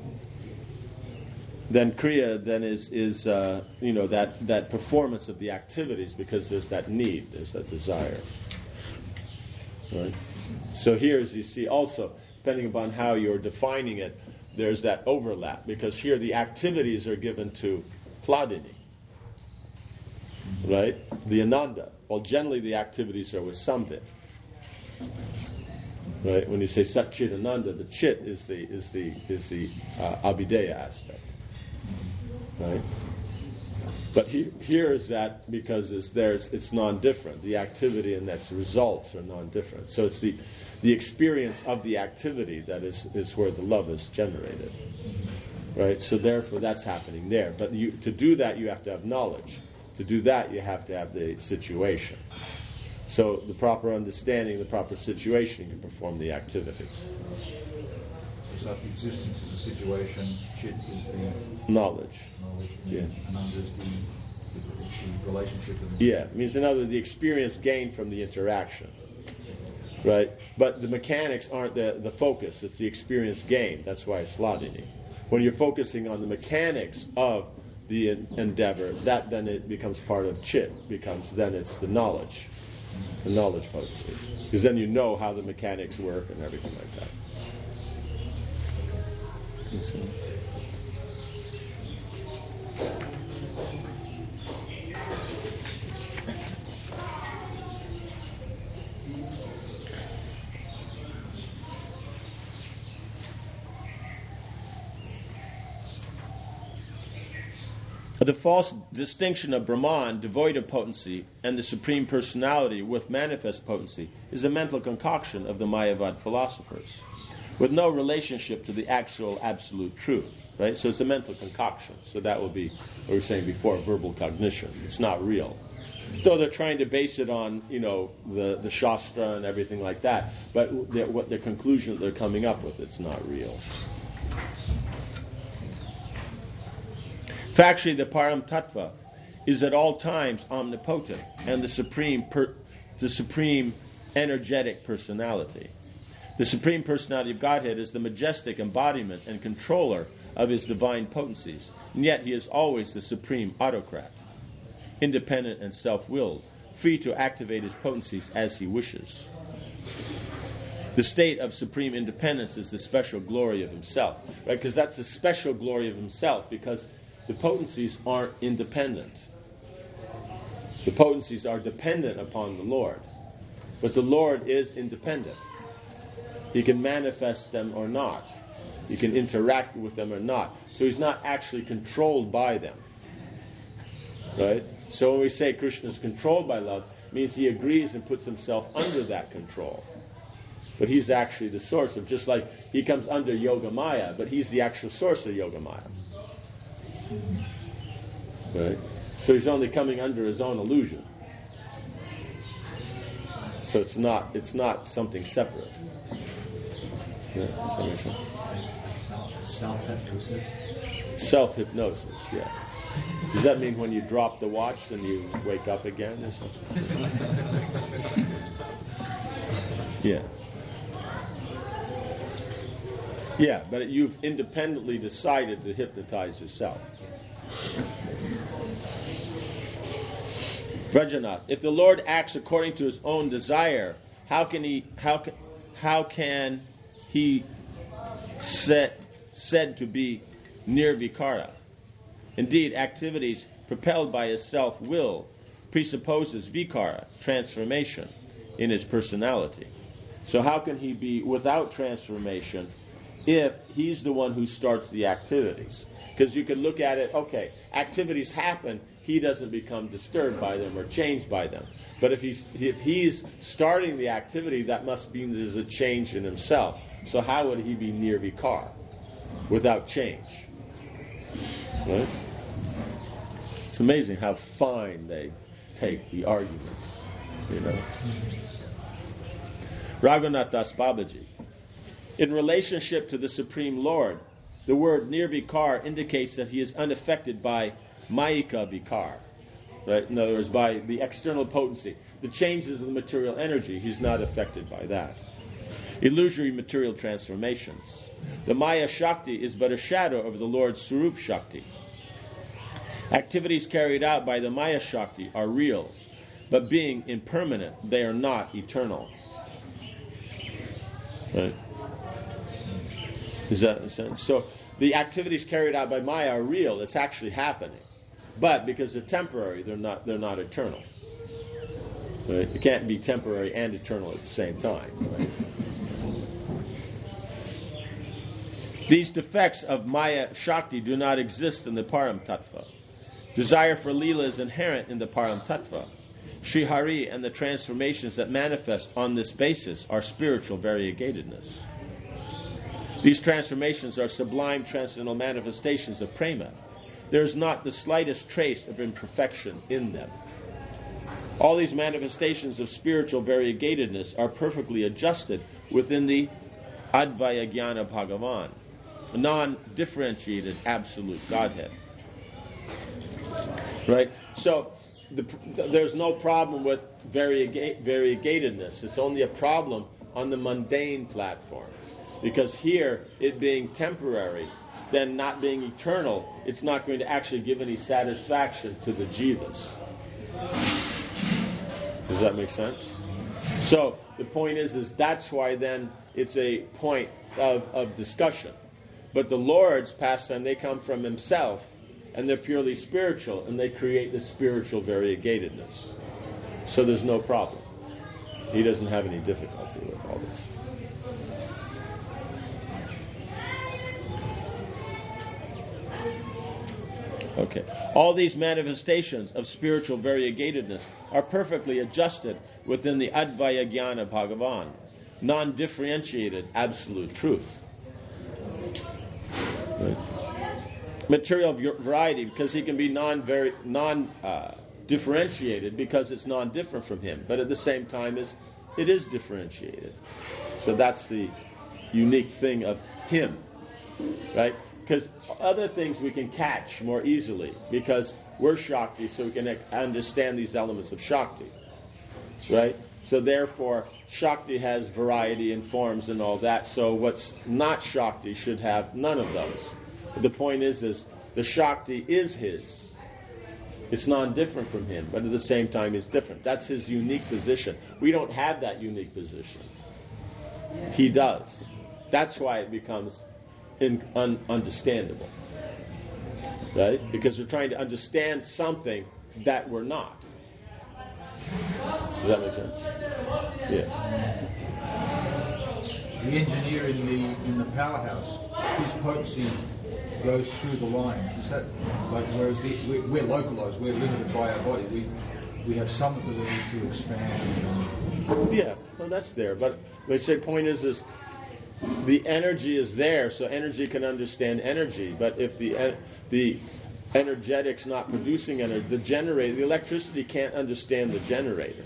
Then Kriya then is is uh, you know that, that performance of the activities because there's that need, there's that desire. Right? So here, as you see, also depending upon how you're defining it, there's that overlap because here the activities are given to Hladini, right? The Ananda. Well, generally the activities are with Samvit. Right? When you say Sat Chit Ananda, the Chit is the is the is the uh, Abhideya aspect. Right? But he, here is that because it's there's it's non-different. The activity and its results are non-different. So it's the the experience of the activity that is, is where the love is generated. Right? So therefore that's happening there. But you, to do that you have to have knowledge. To do that you have to have the situation. So the proper understanding, the proper situation, you can perform the activity. So if existence is a situation, chit is the Knowledge. knowledge, Yeah. and under is the, the, the relationship. Of the Yeah, it means in other words, the experience gained from the interaction. Right? But the mechanics aren't the, the focus, it's the experience gained. That's why it's Hladini. When you're focusing on the mechanics of the en- endeavor, that then it becomes part of chit, becomes then it's the knowledge, the knowledge potency. Because then you know how the mechanics work and everything like that. And so- The false distinction of Brahman, devoid of potency, and the Supreme Personality with manifest potency is a mental concoction of the Mayavad philosophers, with no relationship to the actual absolute truth. Right? So it's a mental concoction. So that will be what we were saying before, verbal cognition. It's not real. Though they're trying to base it on, you know, the, the Shastra and everything like that, but the, what the conclusion that they're coming up with, it's not real. Factually, the Param Tattva is at all times omnipotent and the supreme, per, the supreme energetic personality. The Supreme Personality of Godhead is the majestic embodiment and controller of his divine potencies, and yet he is always the supreme autocrat, independent and self-willed, free to activate his potencies as he wishes. The state of supreme independence is the special glory of himself, right? Because that's the special glory of himself, because the potencies aren't independent. The potencies are dependent upon the Lord. But the Lord is independent. He can manifest them or not. He can interact with them or not. So he's not actually controlled by them. Right? So when we say Krishna is controlled by love, it means he agrees and puts himself under that control. But he's actually the source of, just like he comes under Yoga Maya, but he's the actual source of Yoga Maya. Right? So he's only coming under his own illusion. So it's not it's not something separate. Yeah, does that make sense? Self, self-hypnosis. Self-hypnosis, yeah. Does that mean when you drop the watch then you wake up again or something? Yeah. Yeah, but you've independently decided to hypnotize yourself. Vrajanath, if the Lord acts according to his own desire, how can he how can how can he set, said to be nirvikara? Indeed, activities propelled by his self-will presupposes vikara, transformation, in his personality. So how can he be without transformation if he's the one who starts the activities? Because you could look at it, okay, activities happen, he doesn't become disturbed by them or changed by them. But if he's if he's starting the activity, that must mean there's a change in himself. So how would he be nirvikar without change? Right? It's amazing how fine they take the arguments, you know. Raghunath Das Babaji. In relationship to the Supreme Lord, the word nirvikar indicates that he is unaffected by mayika vikar. Right? In other words, by the external potency. The changes of the material energy, he's not affected by that. Illusory material transformations. The Maya Shakti is but a shadow of the Lord's Swarup Shakti. Activities carried out by the Maya Shakti are real, but being impermanent, they are not eternal. Right? Is that in a sense? So the activities carried out by Maya are real, it's actually happening. But because they're temporary, they're not they're not eternal. Right? It can't be temporary and eternal at the same time. Right? These defects of Maya Shakti do not exist in the Param Tattva. Desire for Leela is inherent in the Param Tattva. Sri Hari and the transformations that manifest on this basis are spiritual variegatedness. These transformations are sublime transcendental manifestations of prema. There is not the slightest trace of imperfection in them. All these manifestations of spiritual variegatedness are perfectly adjusted within the Advaya Jnana Bhagavan, non-differentiated absolute Godhead. Right? So the, there's no problem with variega- variegatedness. It's only a problem on the mundane platform. Because here, it being temporary, then not being eternal, it's not going to actually give any satisfaction to the jivas. Does that make sense? So the point is, is that's why then it's a point of, of discussion. But the Lord's pastime, they come from Himself, and they're purely spiritual, and they create the spiritual variegatedness. So there's no problem. He doesn't have any difficulty with all this. Okay. All these manifestations of spiritual variegatedness are perfectly adjusted within the Advaya Jnana Bhagavan, non-differentiated absolute truth. Right. Material variety, because he can be non-vari- non-differentiated, uh, because it's non-different from him, but at the same time is it is differentiated. So that's the unique thing of him, right? Because other things we can catch more easily because we're Shakti, so we can understand these elements of Shakti, right? So therefore, Shakti has variety and forms and all that, so what's not Shakti should have none of those. But the point is, is the Shakti is his. It's non-different from him, but at the same time is different. That's his unique position. We don't have that unique position. He does. That's why it becomes in, un, understandable. Right? Because we're trying to understand something that we're not. Does that make sense? Yeah. The engineer in the in the powerhouse, his potency goes through the lines. Is that like whereas the, we're, we're localized, we're limited by our body. We we have some ability to expand. Yeah, well, that's there. But they say point is is the energy is there, so energy can understand energy. But if the the energetic's not producing energy, the generator, the electricity can't understand the generator.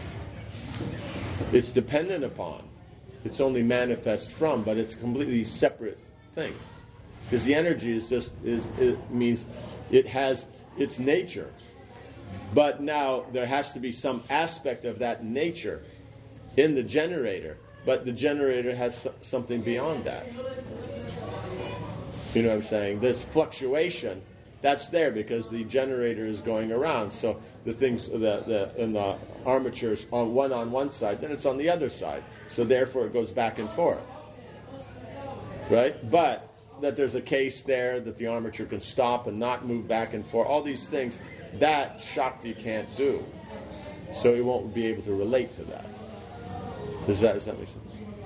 It's dependent upon. It's only manifest from, but it's a completely separate thing. Because the energy is just is it means it has its nature. But now there has to be some aspect of that nature in the generator, but the generator has something beyond that. You know what I'm saying? This fluctuation, that's there because the generator is going around. So the things, the the in the armatures on one on one side, then it's on the other side. So therefore, it goes back and forth, right? But that there's a case there that the armature can stop and not move back and forth. All these things that Shakti can't do, so it won't be able to relate to that. Does that does that make sense?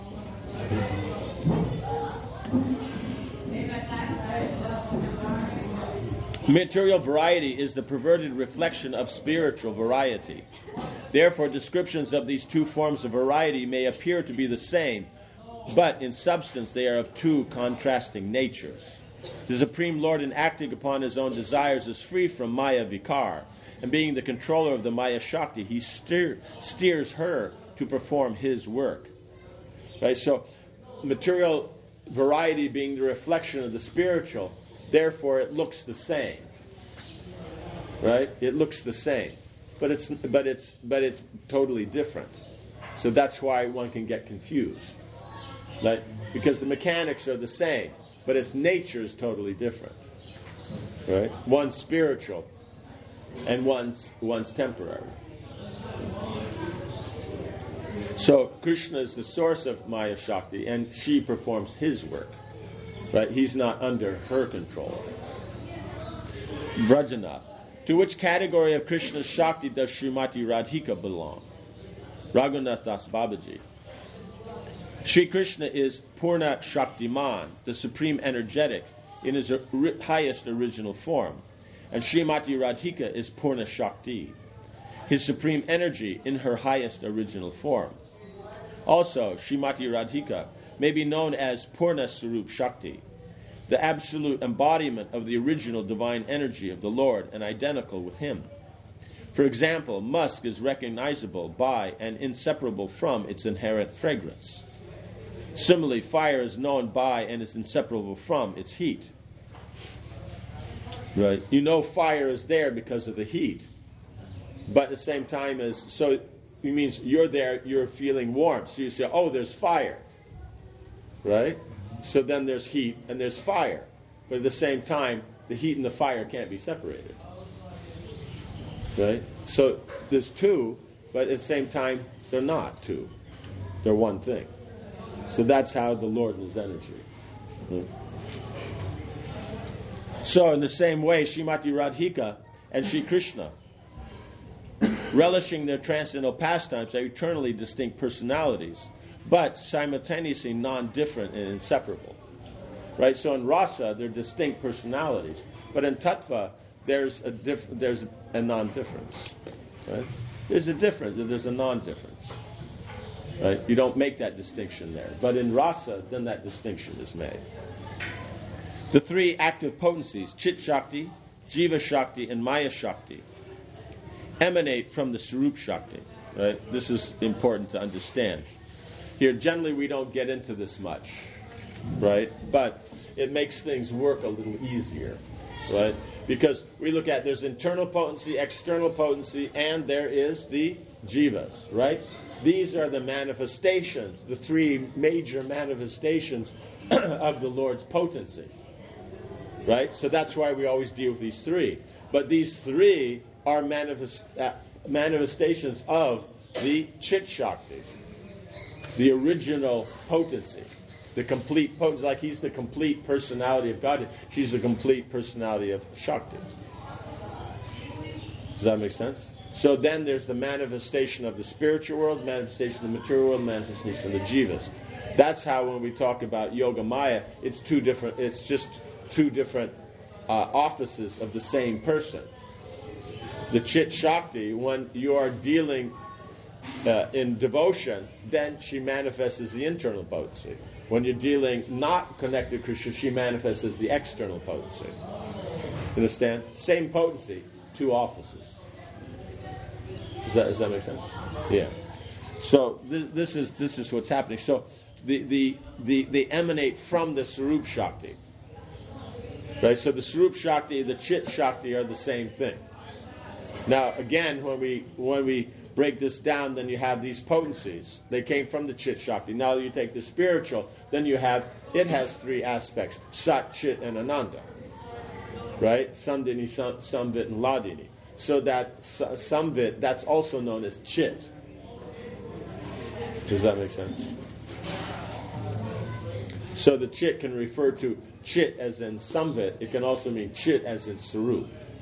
Material variety is the perverted reflection of spiritual variety. Therefore, descriptions of these two forms of variety may appear to be the same, but in substance they are of two contrasting natures. The Supreme Lord, in acting upon His own desires, is free from Maya Vikar, and being the controller of the Maya Shakti, He steer, steers her to perform His work. Right? So, material variety being the reflection of the spiritual, therefore it looks the same. Right? It looks the same. But it's but it's but it's totally different. So that's why one can get confused. Right? Because the mechanics are the same, but its nature is totally different. Right? One's spiritual and one's one's temporary. So Krishna is the source of Maya Shakti, and she performs his work. Right? He's not under her control. Vrajanath. To which category of Krishna's Shakti does Srimati Radhika belong? Raghunath Das Babaji. Sri Krishna is Purna Shaktiman, the supreme energetic, in his highest original form. And Srimati Radhika is Purna Shakti, his supreme energy in her highest original form. Also, Srimati Radhika may be known as Purna Sarup Shakti, the absolute embodiment of the original divine energy of the Lord and identical with Him. For example, musk is recognizable by and inseparable from its inherent fragrance. Similarly, fire is known by and is inseparable from its heat. Right? You know fire is there because of the heat. But at the same time as, so it means you're there, you're feeling warmth. So you say, oh, there's fire. Right? So then there's heat and there's fire. But at the same time, the heat and the fire can't be separated. Right? So there's two, but at the same time, they're not two. They're one thing. So that's how the Lord and His energy. Right? So in the same way, Srimati Radhika and Sri Krishna, relishing their transcendental pastimes, are eternally distinct personalities, but simultaneously non-different and inseparable. Right? So in rasa, they're distinct personalities, but in tattva, there's a diff- there's a non-difference. Right? There's a difference. There's a non-difference. Right? You don't make that distinction there, but in rasa, then that distinction is made. The three active potencies, Chit Shakti, Jiva Shakti, and Maya Shakti, emanate from the Sarup Shakti. Right? This is important to understand. Here, generally, we don't get into this much, right? But it makes things work a little easier, right? Because we look at, there's internal potency, external potency, and there is the jivas, right? These are the manifestations, the three major manifestations of the Lord's potency, right? So that's why we always deal with these three. But these three are manifest, uh, manifestations of the Chit Shakti, the original potency, the complete potency. Like He's the complete personality of God. She's the complete personality of Shakti. Does that make sense? So then there's the manifestation of the spiritual world, manifestation of the material world, manifestation of the jivas. That's how when we talk about Yoga Maya, it's two different. It's just two different uh, offices of the same person. The Chit Shakti, when you are dealing uh, in devotion, then she manifests as the internal potency. When you're dealing not connected to Krishna, she manifests as the external potency. Understand? Same potency, two offices. Does that, does that make sense? Yeah. So this, this is this is what's happening. So the the, the they emanate from the Sarup Shakti. Right? So the Sarup Shakti, the Chit Shakti are the same thing. Now again, when we when we break this down, then you have these potencies. They came from the Chit Shakti. Now you take the spiritual, then you have, it has three aspects: Sat, Chit, and Ananda. Right? Sandini, Samvit, and Ladini. So that Samvit, that's also known as Chit. Does that make sense? So the Chit can refer to Chit as in Samvit. It can also mean Chit as in Sarup.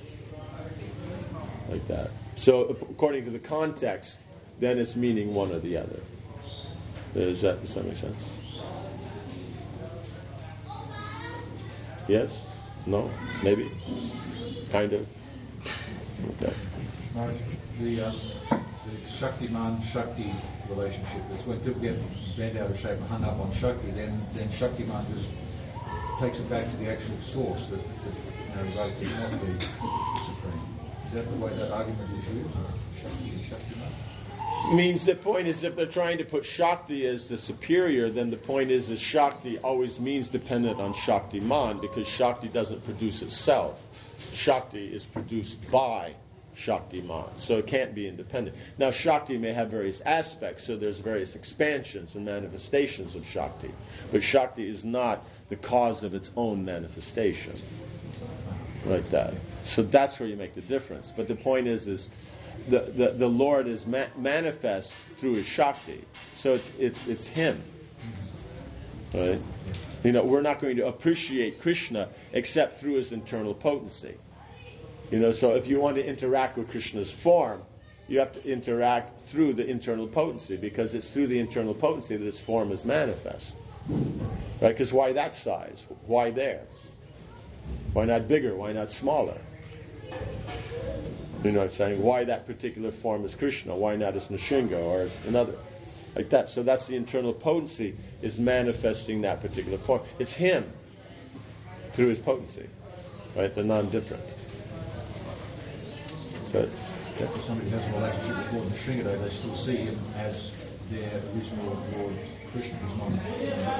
Like that. So according to the context, then it's meaning one or the other. Does that, does that make sense? Yes? No? Maybe? Kind of? Okay. No, the, um, the Shaktiman Shakti relationship is when people get bent out of shape and hung up on Shakti, then, then Shaktiman just takes it back to the actual source that, that you know, right, is not the supreme. Is that the way that argument is used? Shakti and Shaktiman? Means the point is, if they're trying to put Shakti as the superior, then the point is that Shakti always means dependent on Shaktiman, because Shakti doesn't produce itself. Shakti is produced by Shaktiman, so it can't be independent. Now Shakti may have various aspects, so there's various expansions and manifestations of Shakti, but Shakti is not the cause of its own manifestation. Like that. So that's where you make the difference. But the point is, is the, the, the Lord is ma- manifest through His Shakti. So it's it's it's Him. Right? You know, we're not going to appreciate Krishna except through His internal potency. You know, so if you want to interact with Krishna's form, you have to interact through the internal potency, because it's through the internal potency that His form is manifest. Right? Because why that size? Why there? Why not bigger? Why not smaller? You know what I'm saying? Why that particular form is Krishna? Why not as Nrsimha or as another? Like that. So that's the internal potency is manifesting that particular form. It's Him through His potency. Right? They're non-different. So, yeah. If somebody has a relationship with Lord Nrsimha, they still see Him as their original Lord Krishna, His non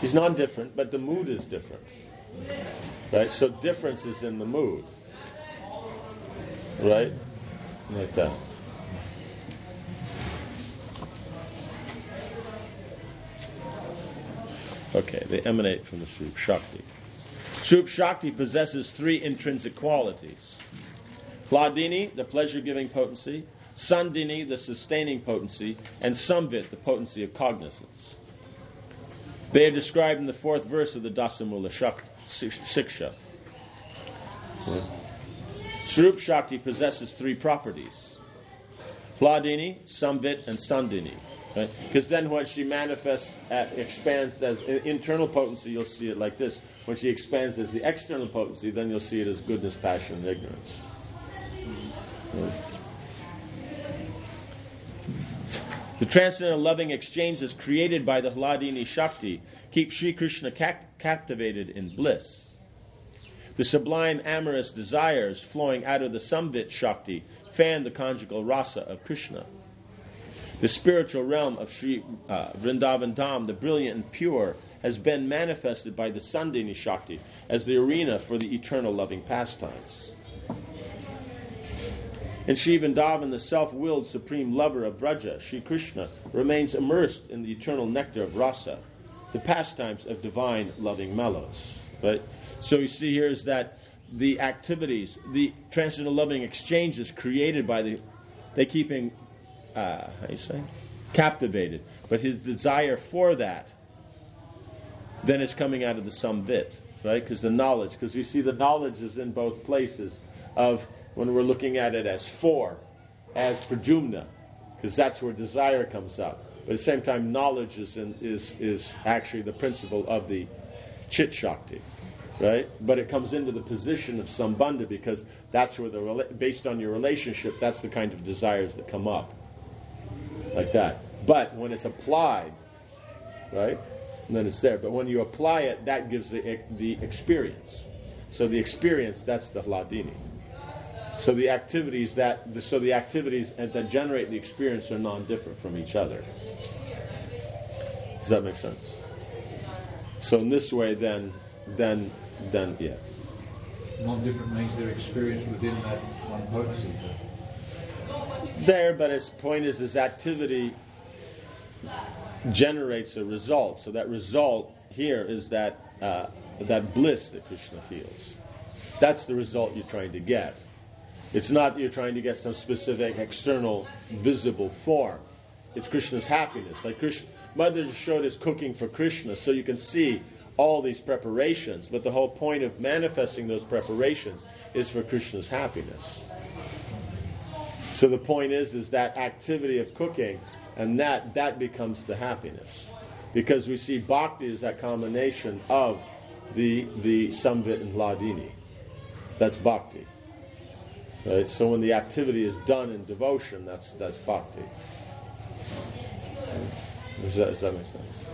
He's non-different, but the mood is different. Right? So difference is in the mood. Right? Like that. Okay, they emanate from the Swarup Shakti. Swarup Shakti possesses three intrinsic qualities. Hladini, the pleasure-giving potency, Sandini, the sustaining potency, and Samvit, the potency of cognizance. They are described in the fourth verse of the Dasamula Siksha. Swarup Shakti possesses three properties. Hladini, Samvit, and Sandini. Right? Because then when she manifests, at, expands as internal potency, you'll see it like this. When she expands as the external potency, then you'll see it as goodness, passion, and ignorance. Right? The transcendental loving exchanges created by the Hladini Shakti keep Sri Krishna cap- captivated in bliss. The sublime amorous desires flowing out of the Samvit Shakti fan the conjugal rasa of Krishna. The spiritual realm of Sri uh, Vrindavan Dham, the brilliant and pure, has been manifested by the Sandini Shakti as the arena for the eternal loving pastimes. In Sri Vrindavan, the self-willed supreme lover of Vraja, Sri Krishna, remains immersed in the eternal nectar of rasa, the pastimes of divine loving mellows. Right? So you see here is that the activities, the transcendental loving exchanges created by the, they keeping, uh, how do you say, captivated. But his desire for that then is coming out of the Samvit, right? Because the knowledge, because we see the knowledge is in both places of when we're looking at it as for, as Prajumna, because that's where desire comes up. But at the same time, knowledge is in, is is actually the principle of the Chit Shakti, right? But it comes into the position of Sambandha because that's where the based on your relationship, that's the kind of desires that come up, like that. But when it's applied, right, then it's there. But when you apply it, that gives the the experience. So the experience, that's the Hladini. So the activities that so the activities that generate the experience are non-different from each other. Does that make sense? So in this way, then, then, then, yeah. Non-different means they're experienced within that one potency. There, but his point is, his activity generates a result. So that result here is that uh, that bliss that Krishna feels. That's the result you're trying to get. It's not that you're trying to get some specific external visible form. It's Krishna's happiness. Like Krishna, Mother showed us cooking for Krishna, so you can see all these preparations. But the whole point of manifesting those preparations is for Krishna's happiness. So the point is, is that activity of cooking, and that that becomes the happiness, because we see bhakti as that combination of the the Samvit and Hladini. That's bhakti. Right? So when the activity is done in devotion, that's that's bhakti. Does that, does that make sense?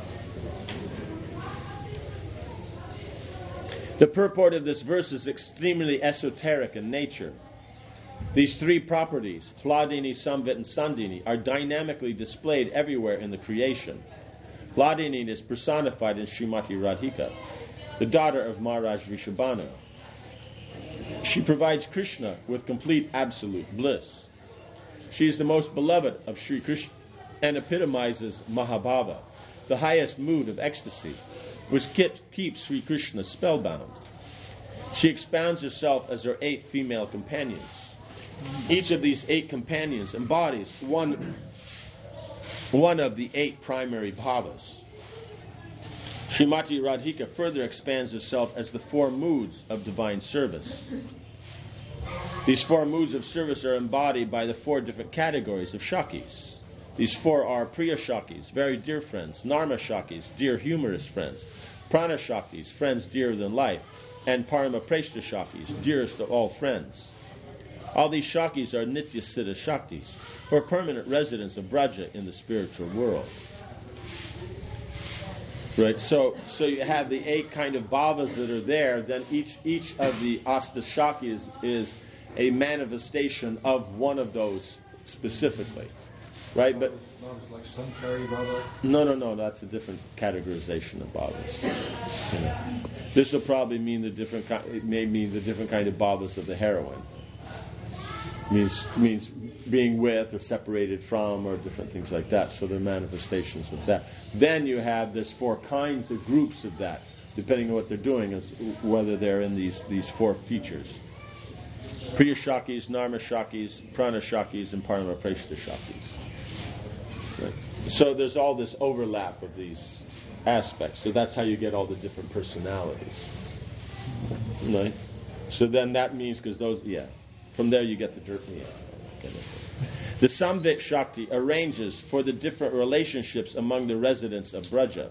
The purport of this verse is extremely esoteric in nature. These three properties, Hladini, Samvit, and Sandini, are dynamically displayed everywhere in the creation. Hladini is personified in Srimati Radhika, the daughter of Maharaj Rishabhanu. She provides Krishna with complete absolute bliss. She is the most beloved of Sri Krishna and epitomizes Mahabhava, the highest mood of ecstasy, which keeps Sri Krishna spellbound. She expounds herself as her eight female companions. Each of these eight companions embodies one, one of the eight primary bhavas. Srimati Radhika further expands herself as the four moods of divine service. These four moods of service are embodied by the four different categories of Shakis. These four are Priya Shakis, very dear friends, Narma Shakis, dear humorous friends, Prana Shakis, friends dearer than life, and Parama Preshta Shakis, dearest of all friends. All these Shakis are Nitya Siddha Shaktis, or permanent residents of Braja in the spiritual world. Right, so so you have the eight kind of bhavas that are there. Then each each of the Asta Shakis is a manifestation of one of those specifically. right? But Bhavas like Samkari Bhava. no, no, no, that's a different categorization of bhavas. You know. This will probably mean the different. ki- It may mean the different kind of bhavas of the heroine. Means means being with or separated from or different things like that. So they're manifestations of that. Then you have there's four kinds of groups of that, depending on what they're doing, is whether they're in these these four features. Priya Shaktis, Narma Shaktis, Prana Shaktis, and Paramapreshta Shaktis. Right. So there's all this overlap of these aspects. So that's how you get all the different personalities. Right? So then that means, because those, yeah. From there you get the dirt. Yeah. Okay. The Samvit Shakti arranges for the different relationships among the residents of Braja.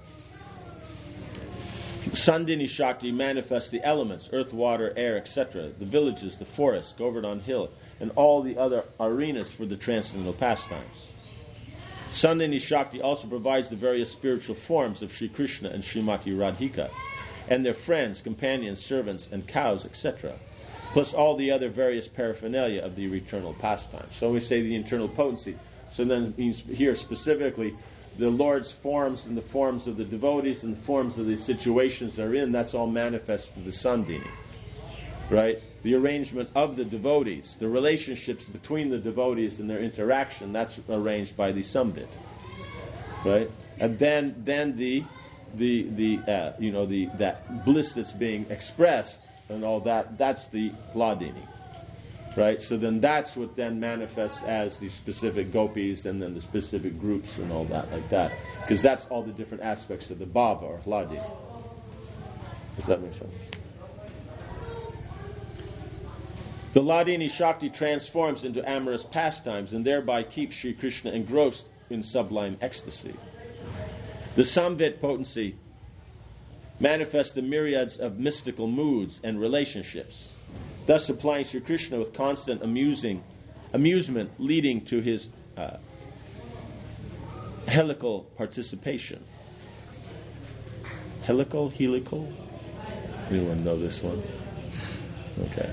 Sandini Shakti manifests the elements, earth, water, air, et cetera, the villages, the forests, Govardhan Hill, and all the other arenas for the transcendental pastimes. Sandini Shakti also provides the various spiritual forms of Sri Krishna and Srimati Radhika, and their friends, companions, servants, and cows, et cetera, plus all the other various paraphernalia of the eternal pastimes. So we say the internal potency. So then it means here specifically the Lord's forms and the forms of the devotees and the forms of the situations they're in, that's all manifest through the Sandini. Right? The arrangement of the devotees, the relationships between the devotees and their interaction, that's arranged by the Samvit. Right? And then then the the the uh, you know the that bliss that's being expressed and all that, that's the Hladini. Right? So then that's what then manifests as the specific gopis and then the specific groups and all that like that. Because that's all the different aspects of the bhava or Hladini. Does that make sense? The Hladini Shakti transforms into amorous pastimes and thereby keeps Sri Krishna engrossed in sublime ecstasy. The Samvit potency manifests the myriads of mystical moods and relationships, thus supplying Sri Krishna with constant amusing amusement, leading to his uh, helical participation. Helical, helical? Anyone know this one? Okay.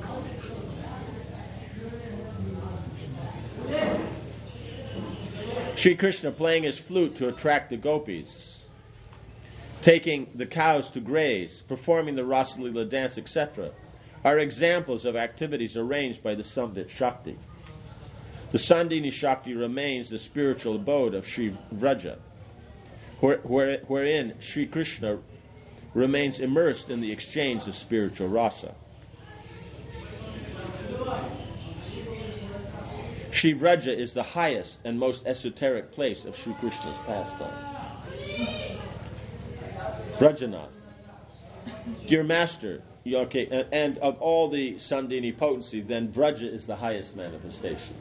Sri Krishna playing his flute to attract the gopis, taking the cows to graze, performing the Rasalila dance, et cetera, are examples of activities arranged by the Samvit Shakti. The Sandini Shakti remains the spiritual abode of Sri Vraja, where, where, wherein Sri Krishna remains immersed in the exchange of spiritual rasa. Sri Vraja is the highest and most esoteric place of Sri Krishna's pastime. Vrajanath. Dear Master, okay, and, and of all the Sandini potency, then Vraja is the highest manifestation.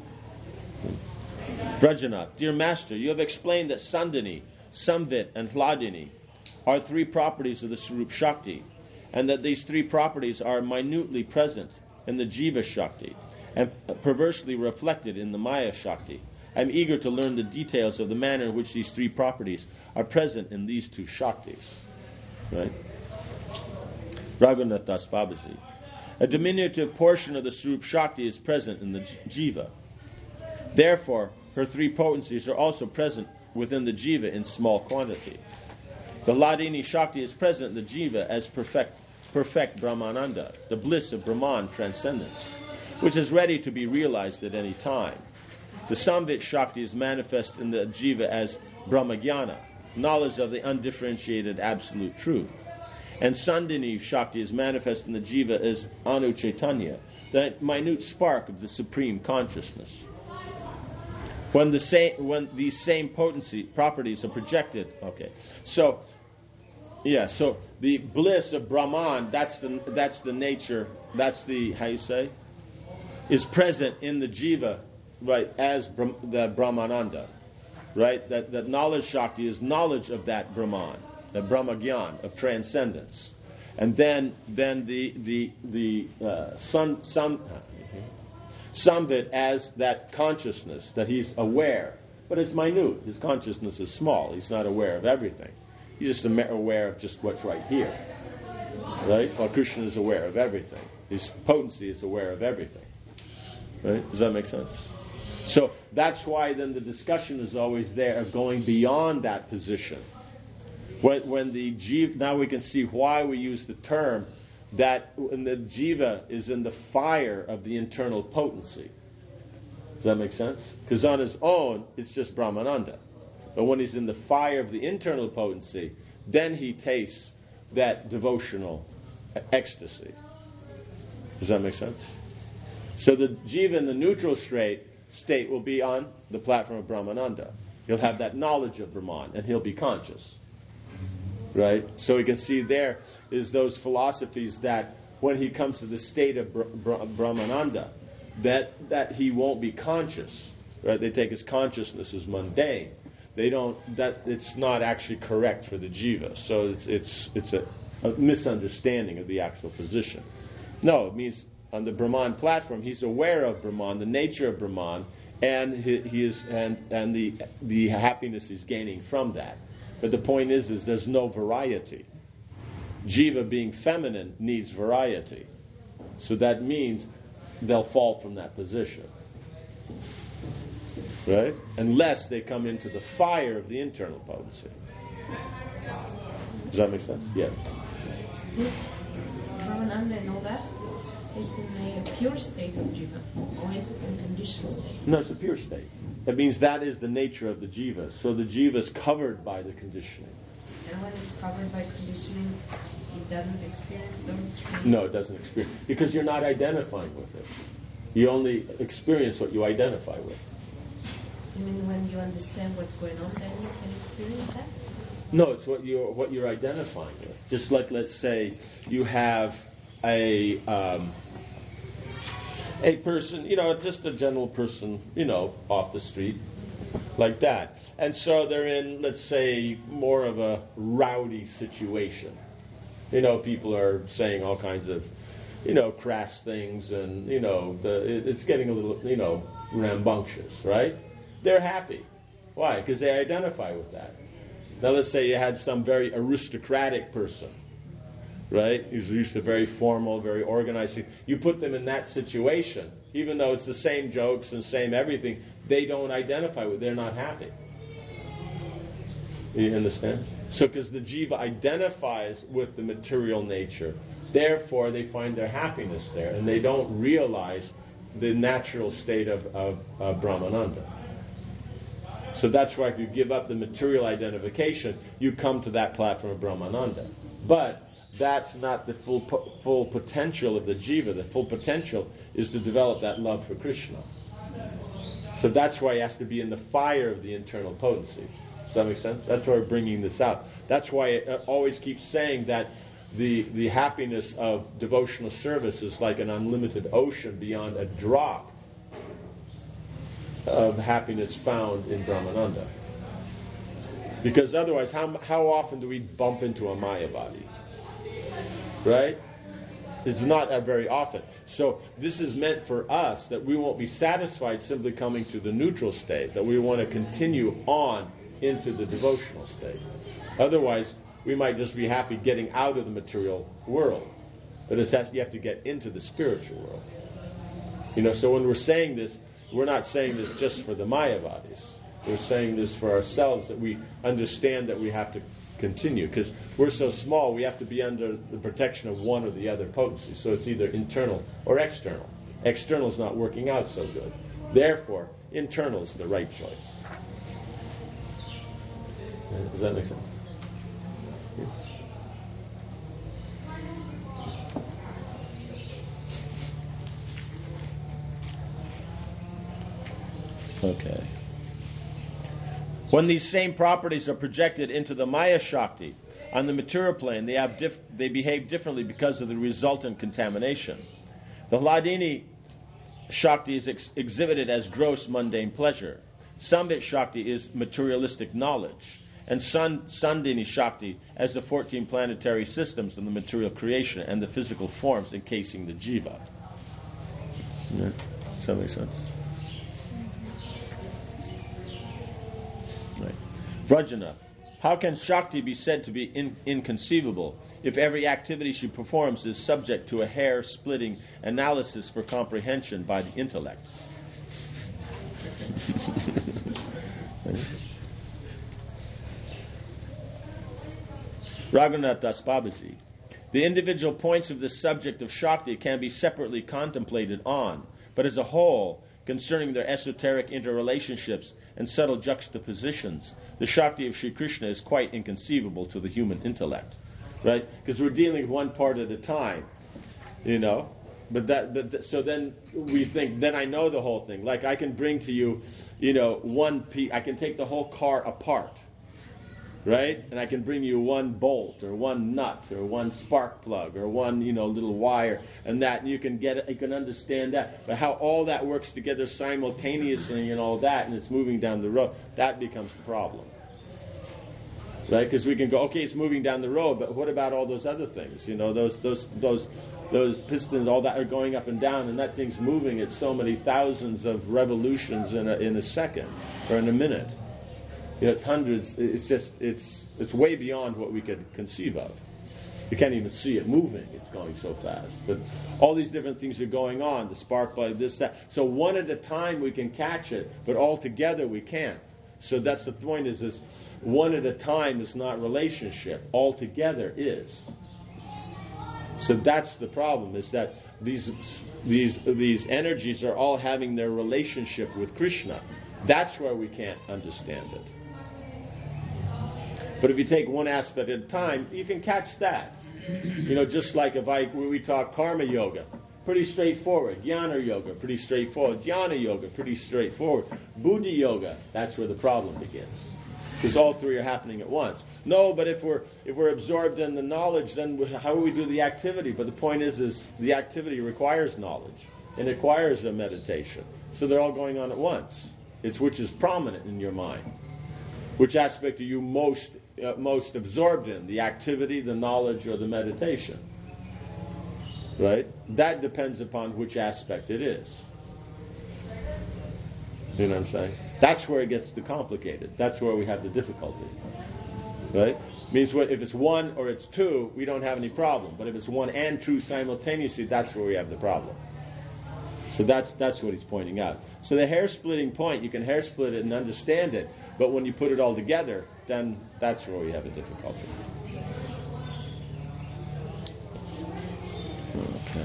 Vrajanath. Dear Master, you have explained that Sandini, Samvit, and Hladini are three properties of the Swarup Shakti, and that these three properties are minutely present in the Jiva Shakti, and perversely reflected in the Maya Shakti. I am eager to learn the details of the manner in which these three properties are present in these two Shaktis. Right? Raghunath Das Babaji. A diminutive portion of the Swarup Shakti is present in the Jiva. Therefore, her three potencies are also present within the Jiva in small quantity. The Hladini Shakti is present in the Jiva as perfect, perfect Brahmananda, the bliss of Brahman transcendence, which is ready to be realized at any time. The Samvit Shakti is manifest in the Jiva as Brahmagyana, knowledge of the undifferentiated absolute truth. And Sandini Shakti is manifest in the Jiva as Anu Chaitanya, the minute spark of the supreme consciousness. When the same, when these same potency properties are projected, okay. So, yeah. So the bliss of Brahman, that's the that's the nature. That's the how you say, is present in the Jiva, right? As Brahm, the Brahmananda, right? That that knowledge Shakti is knowledge of that Brahman, the Brahmagyan of transcendence, and then then the the the uh, sun sun. Samvit as that consciousness, that he's aware, but it's minute. His consciousness is small. He's not aware of everything. He's just aware of just what's right here. Right? While Krishna is aware of everything. His potency is aware of everything. Right? Does that make sense? So that's why then the discussion is always there of going beyond that position. When, when the jiva, now we can see why we use the term that when the jiva is in the fire of the internal potency. Does that make sense? Because on his own, it's just Brahmananda. But when he's in the fire of the internal potency, then he tastes that devotional ecstasy. Does that make sense? So the jiva in the neutral state, state will be on the platform of Brahmananda. He'll have that knowledge of Brahman, and he'll be conscious. Right? So we can see there is those philosophies that when he comes to the state of Br- Br- Brahmananda, that, that he won't be conscious. Right? They take his consciousness as mundane. They don't. That it's not actually correct for the jiva. So it's it's it's a, a misunderstanding of the actual position. No, it means on the Brahman platform, he's aware of Brahman, the nature of Brahman, and he, he is and and the the happiness he's gaining from that. But the point is, is there's no variety. Jiva being feminine needs variety. So that means they'll fall from that position. Right? Unless they come into the fire of the internal potency. Does that make sense? Yes. This Brahmananda and all that, it's in the pure state of jiva, or is it in conditioned state? No, it's a pure state. That means that is the nature of the jiva. So the jiva is covered by the conditioning. And when it's covered by conditioning, it doesn't experience those feelings? No, it doesn't experience. Because you're not identifying with it. You only experience what you identify with. You mean when you understand what's going on, then you can experience that? No, it's what you're what you're identifying with. Just like, let's say you have a um, a person, you know, just a general person, you know, off the street, like that. And so they're in, let's say, more of a rowdy situation. You know, people are saying all kinds of, you know, crass things, and, you know, the, it, it's getting a little, you know, rambunctious, right? They're happy. Why? Because they identify with that. Now let's say you had some very aristocratic person, right? He's used to very formal, very organized. You put them in that situation, even though it's the same jokes and same everything, they don't identify with it. They're not happy. You understand? So because the jiva identifies with the material nature, therefore they find their happiness there, and they don't realize the natural state of, of, of Brahmananda. So that's why if you give up the material identification, you come to that platform of Brahmananda. But that's not the full po- full potential of the jiva. The full potential is to develop that love for Krishna. So that's why he has to be in the fire of the internal potency. Does that make sense? That's why we're bringing this out. That's why it always keeps saying that the, the happiness of devotional service is like an unlimited ocean beyond a drop of happiness found in Brahmananda. Because otherwise, how how often do we bump into a Mayavadi? Right? It's not uh, very often. So this is meant for us, that we won't be satisfied simply coming to the neutral state, that we want to continue on into the devotional state. Otherwise, we might just be happy getting out of the material world. But it's that you have to get into the spiritual world. You know, so when we're saying this, we're not saying this just for the Mayavadis. We're saying this for ourselves, that we understand that we have to continue. Because we're so small, we have to be under the protection of one or the other potency. So it's either internal or external. External is not working out so good. Therefore, internal is the right choice. Does that make sense? Yeah. Okay. When these same properties are projected into the Maya Shakti on the material plane, they have dif- they behave differently because of the resultant contamination. The Hladini Shakti is ex- exhibited as gross mundane pleasure. Sambit Shakti is materialistic knowledge. And San- Sandini Shakti as the fourteen planetary systems of the material creation and the physical forms encasing the jiva. Yeah. Does that make sense? Right. Vrajana. How can Shakti be said to be in- inconceivable if every activity she performs is subject to a hair-splitting analysis for comprehension by the intellect? Raghunath Das Babaji. The individual points of the subject of Shakti can be separately contemplated on, but as a whole, concerning their esoteric interrelationships and subtle juxtapositions, the Shakti of Sri Krishna is quite inconceivable to the human intellect, right? Because we're dealing with one part at a time, you know. But that, but th- so then we think, then I know the whole thing. Like I can bring to you, you know, one piece. I can take the whole car apart, right? And I can bring you one bolt or one nut or one spark plug or one, you know, little wire, and that and you can get it. You can understand that. But how all that works together simultaneously and all that, and it's moving down the road, that becomes the problem. Right, because we can go, okay, it's moving down the road, but what about all those other things? You know, those those those those pistons, all that are going up and down, and that thing's moving at so many thousands of revolutions in a in a second or in a minute. You know, it's hundreds. It's just it's it's way beyond what we could conceive of. You can't even see it moving; it's going so fast. But all these different things are going on. The spark plug, this, that. So one at a time we can catch it, but all together we can't. So that's the point, is this one at a time is not relationship. All together is. So that's the problem, is that these these these energies are all having their relationship with Krishna. That's where we can't understand it. But if you take one aspect at a time, you can catch that. You know, just like if I we talk karma yoga, pretty straightforward. Jnana yoga, pretty straightforward. Jnana yoga, pretty straightforward. Buddhi yoga, that's where the problem begins. Because all three are happening at once. No, but if we're if we're absorbed in the knowledge, then how do we do the activity? But the point is, is the activity requires knowledge. And it requires a meditation. So they're all going on at once. It's which is prominent in your mind. Which aspect are you most uh, most absorbed in? The activity, the knowledge, or the meditation? Right? That depends upon which aspect it is. You know what I'm saying? That's where it gets too complicated. That's where we have the difficulty. Right? Means what if it's one or it's two, we don't have any problem. But if it's one and two simultaneously, that's where we have the problem. So that's that's what he's pointing out. So the hair splitting point, you can hair split it and understand it, but when you put it all together, then that's where we have a difficulty. Okay.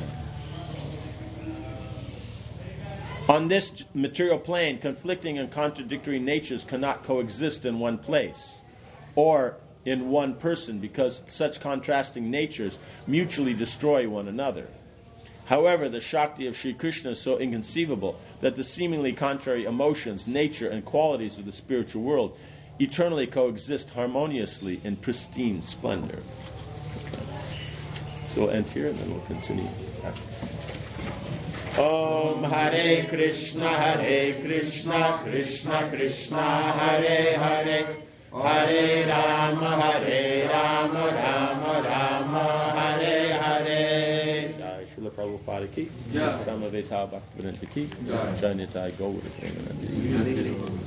On this material plane, conflicting and contradictory natures cannot coexist in one place or in one person, because such contrasting natures mutually destroy one another. However, the Shakti of Sri Krishna is so inconceivable that the seemingly contrary emotions, nature, and qualities of the spiritual world eternally coexist harmoniously in pristine splendor. Okay. So we'll end here and then we'll continue. Om Hare Krishna, Hare Krishna, Krishna Krishna, Hare Hare, Hare Rama, Hare Rama, Rama Rama, Hare Hare. Jai Srila Prabhupada ki, Samaveta Bhaktivedanta ki, Jai Nitai Gaura Premanandi.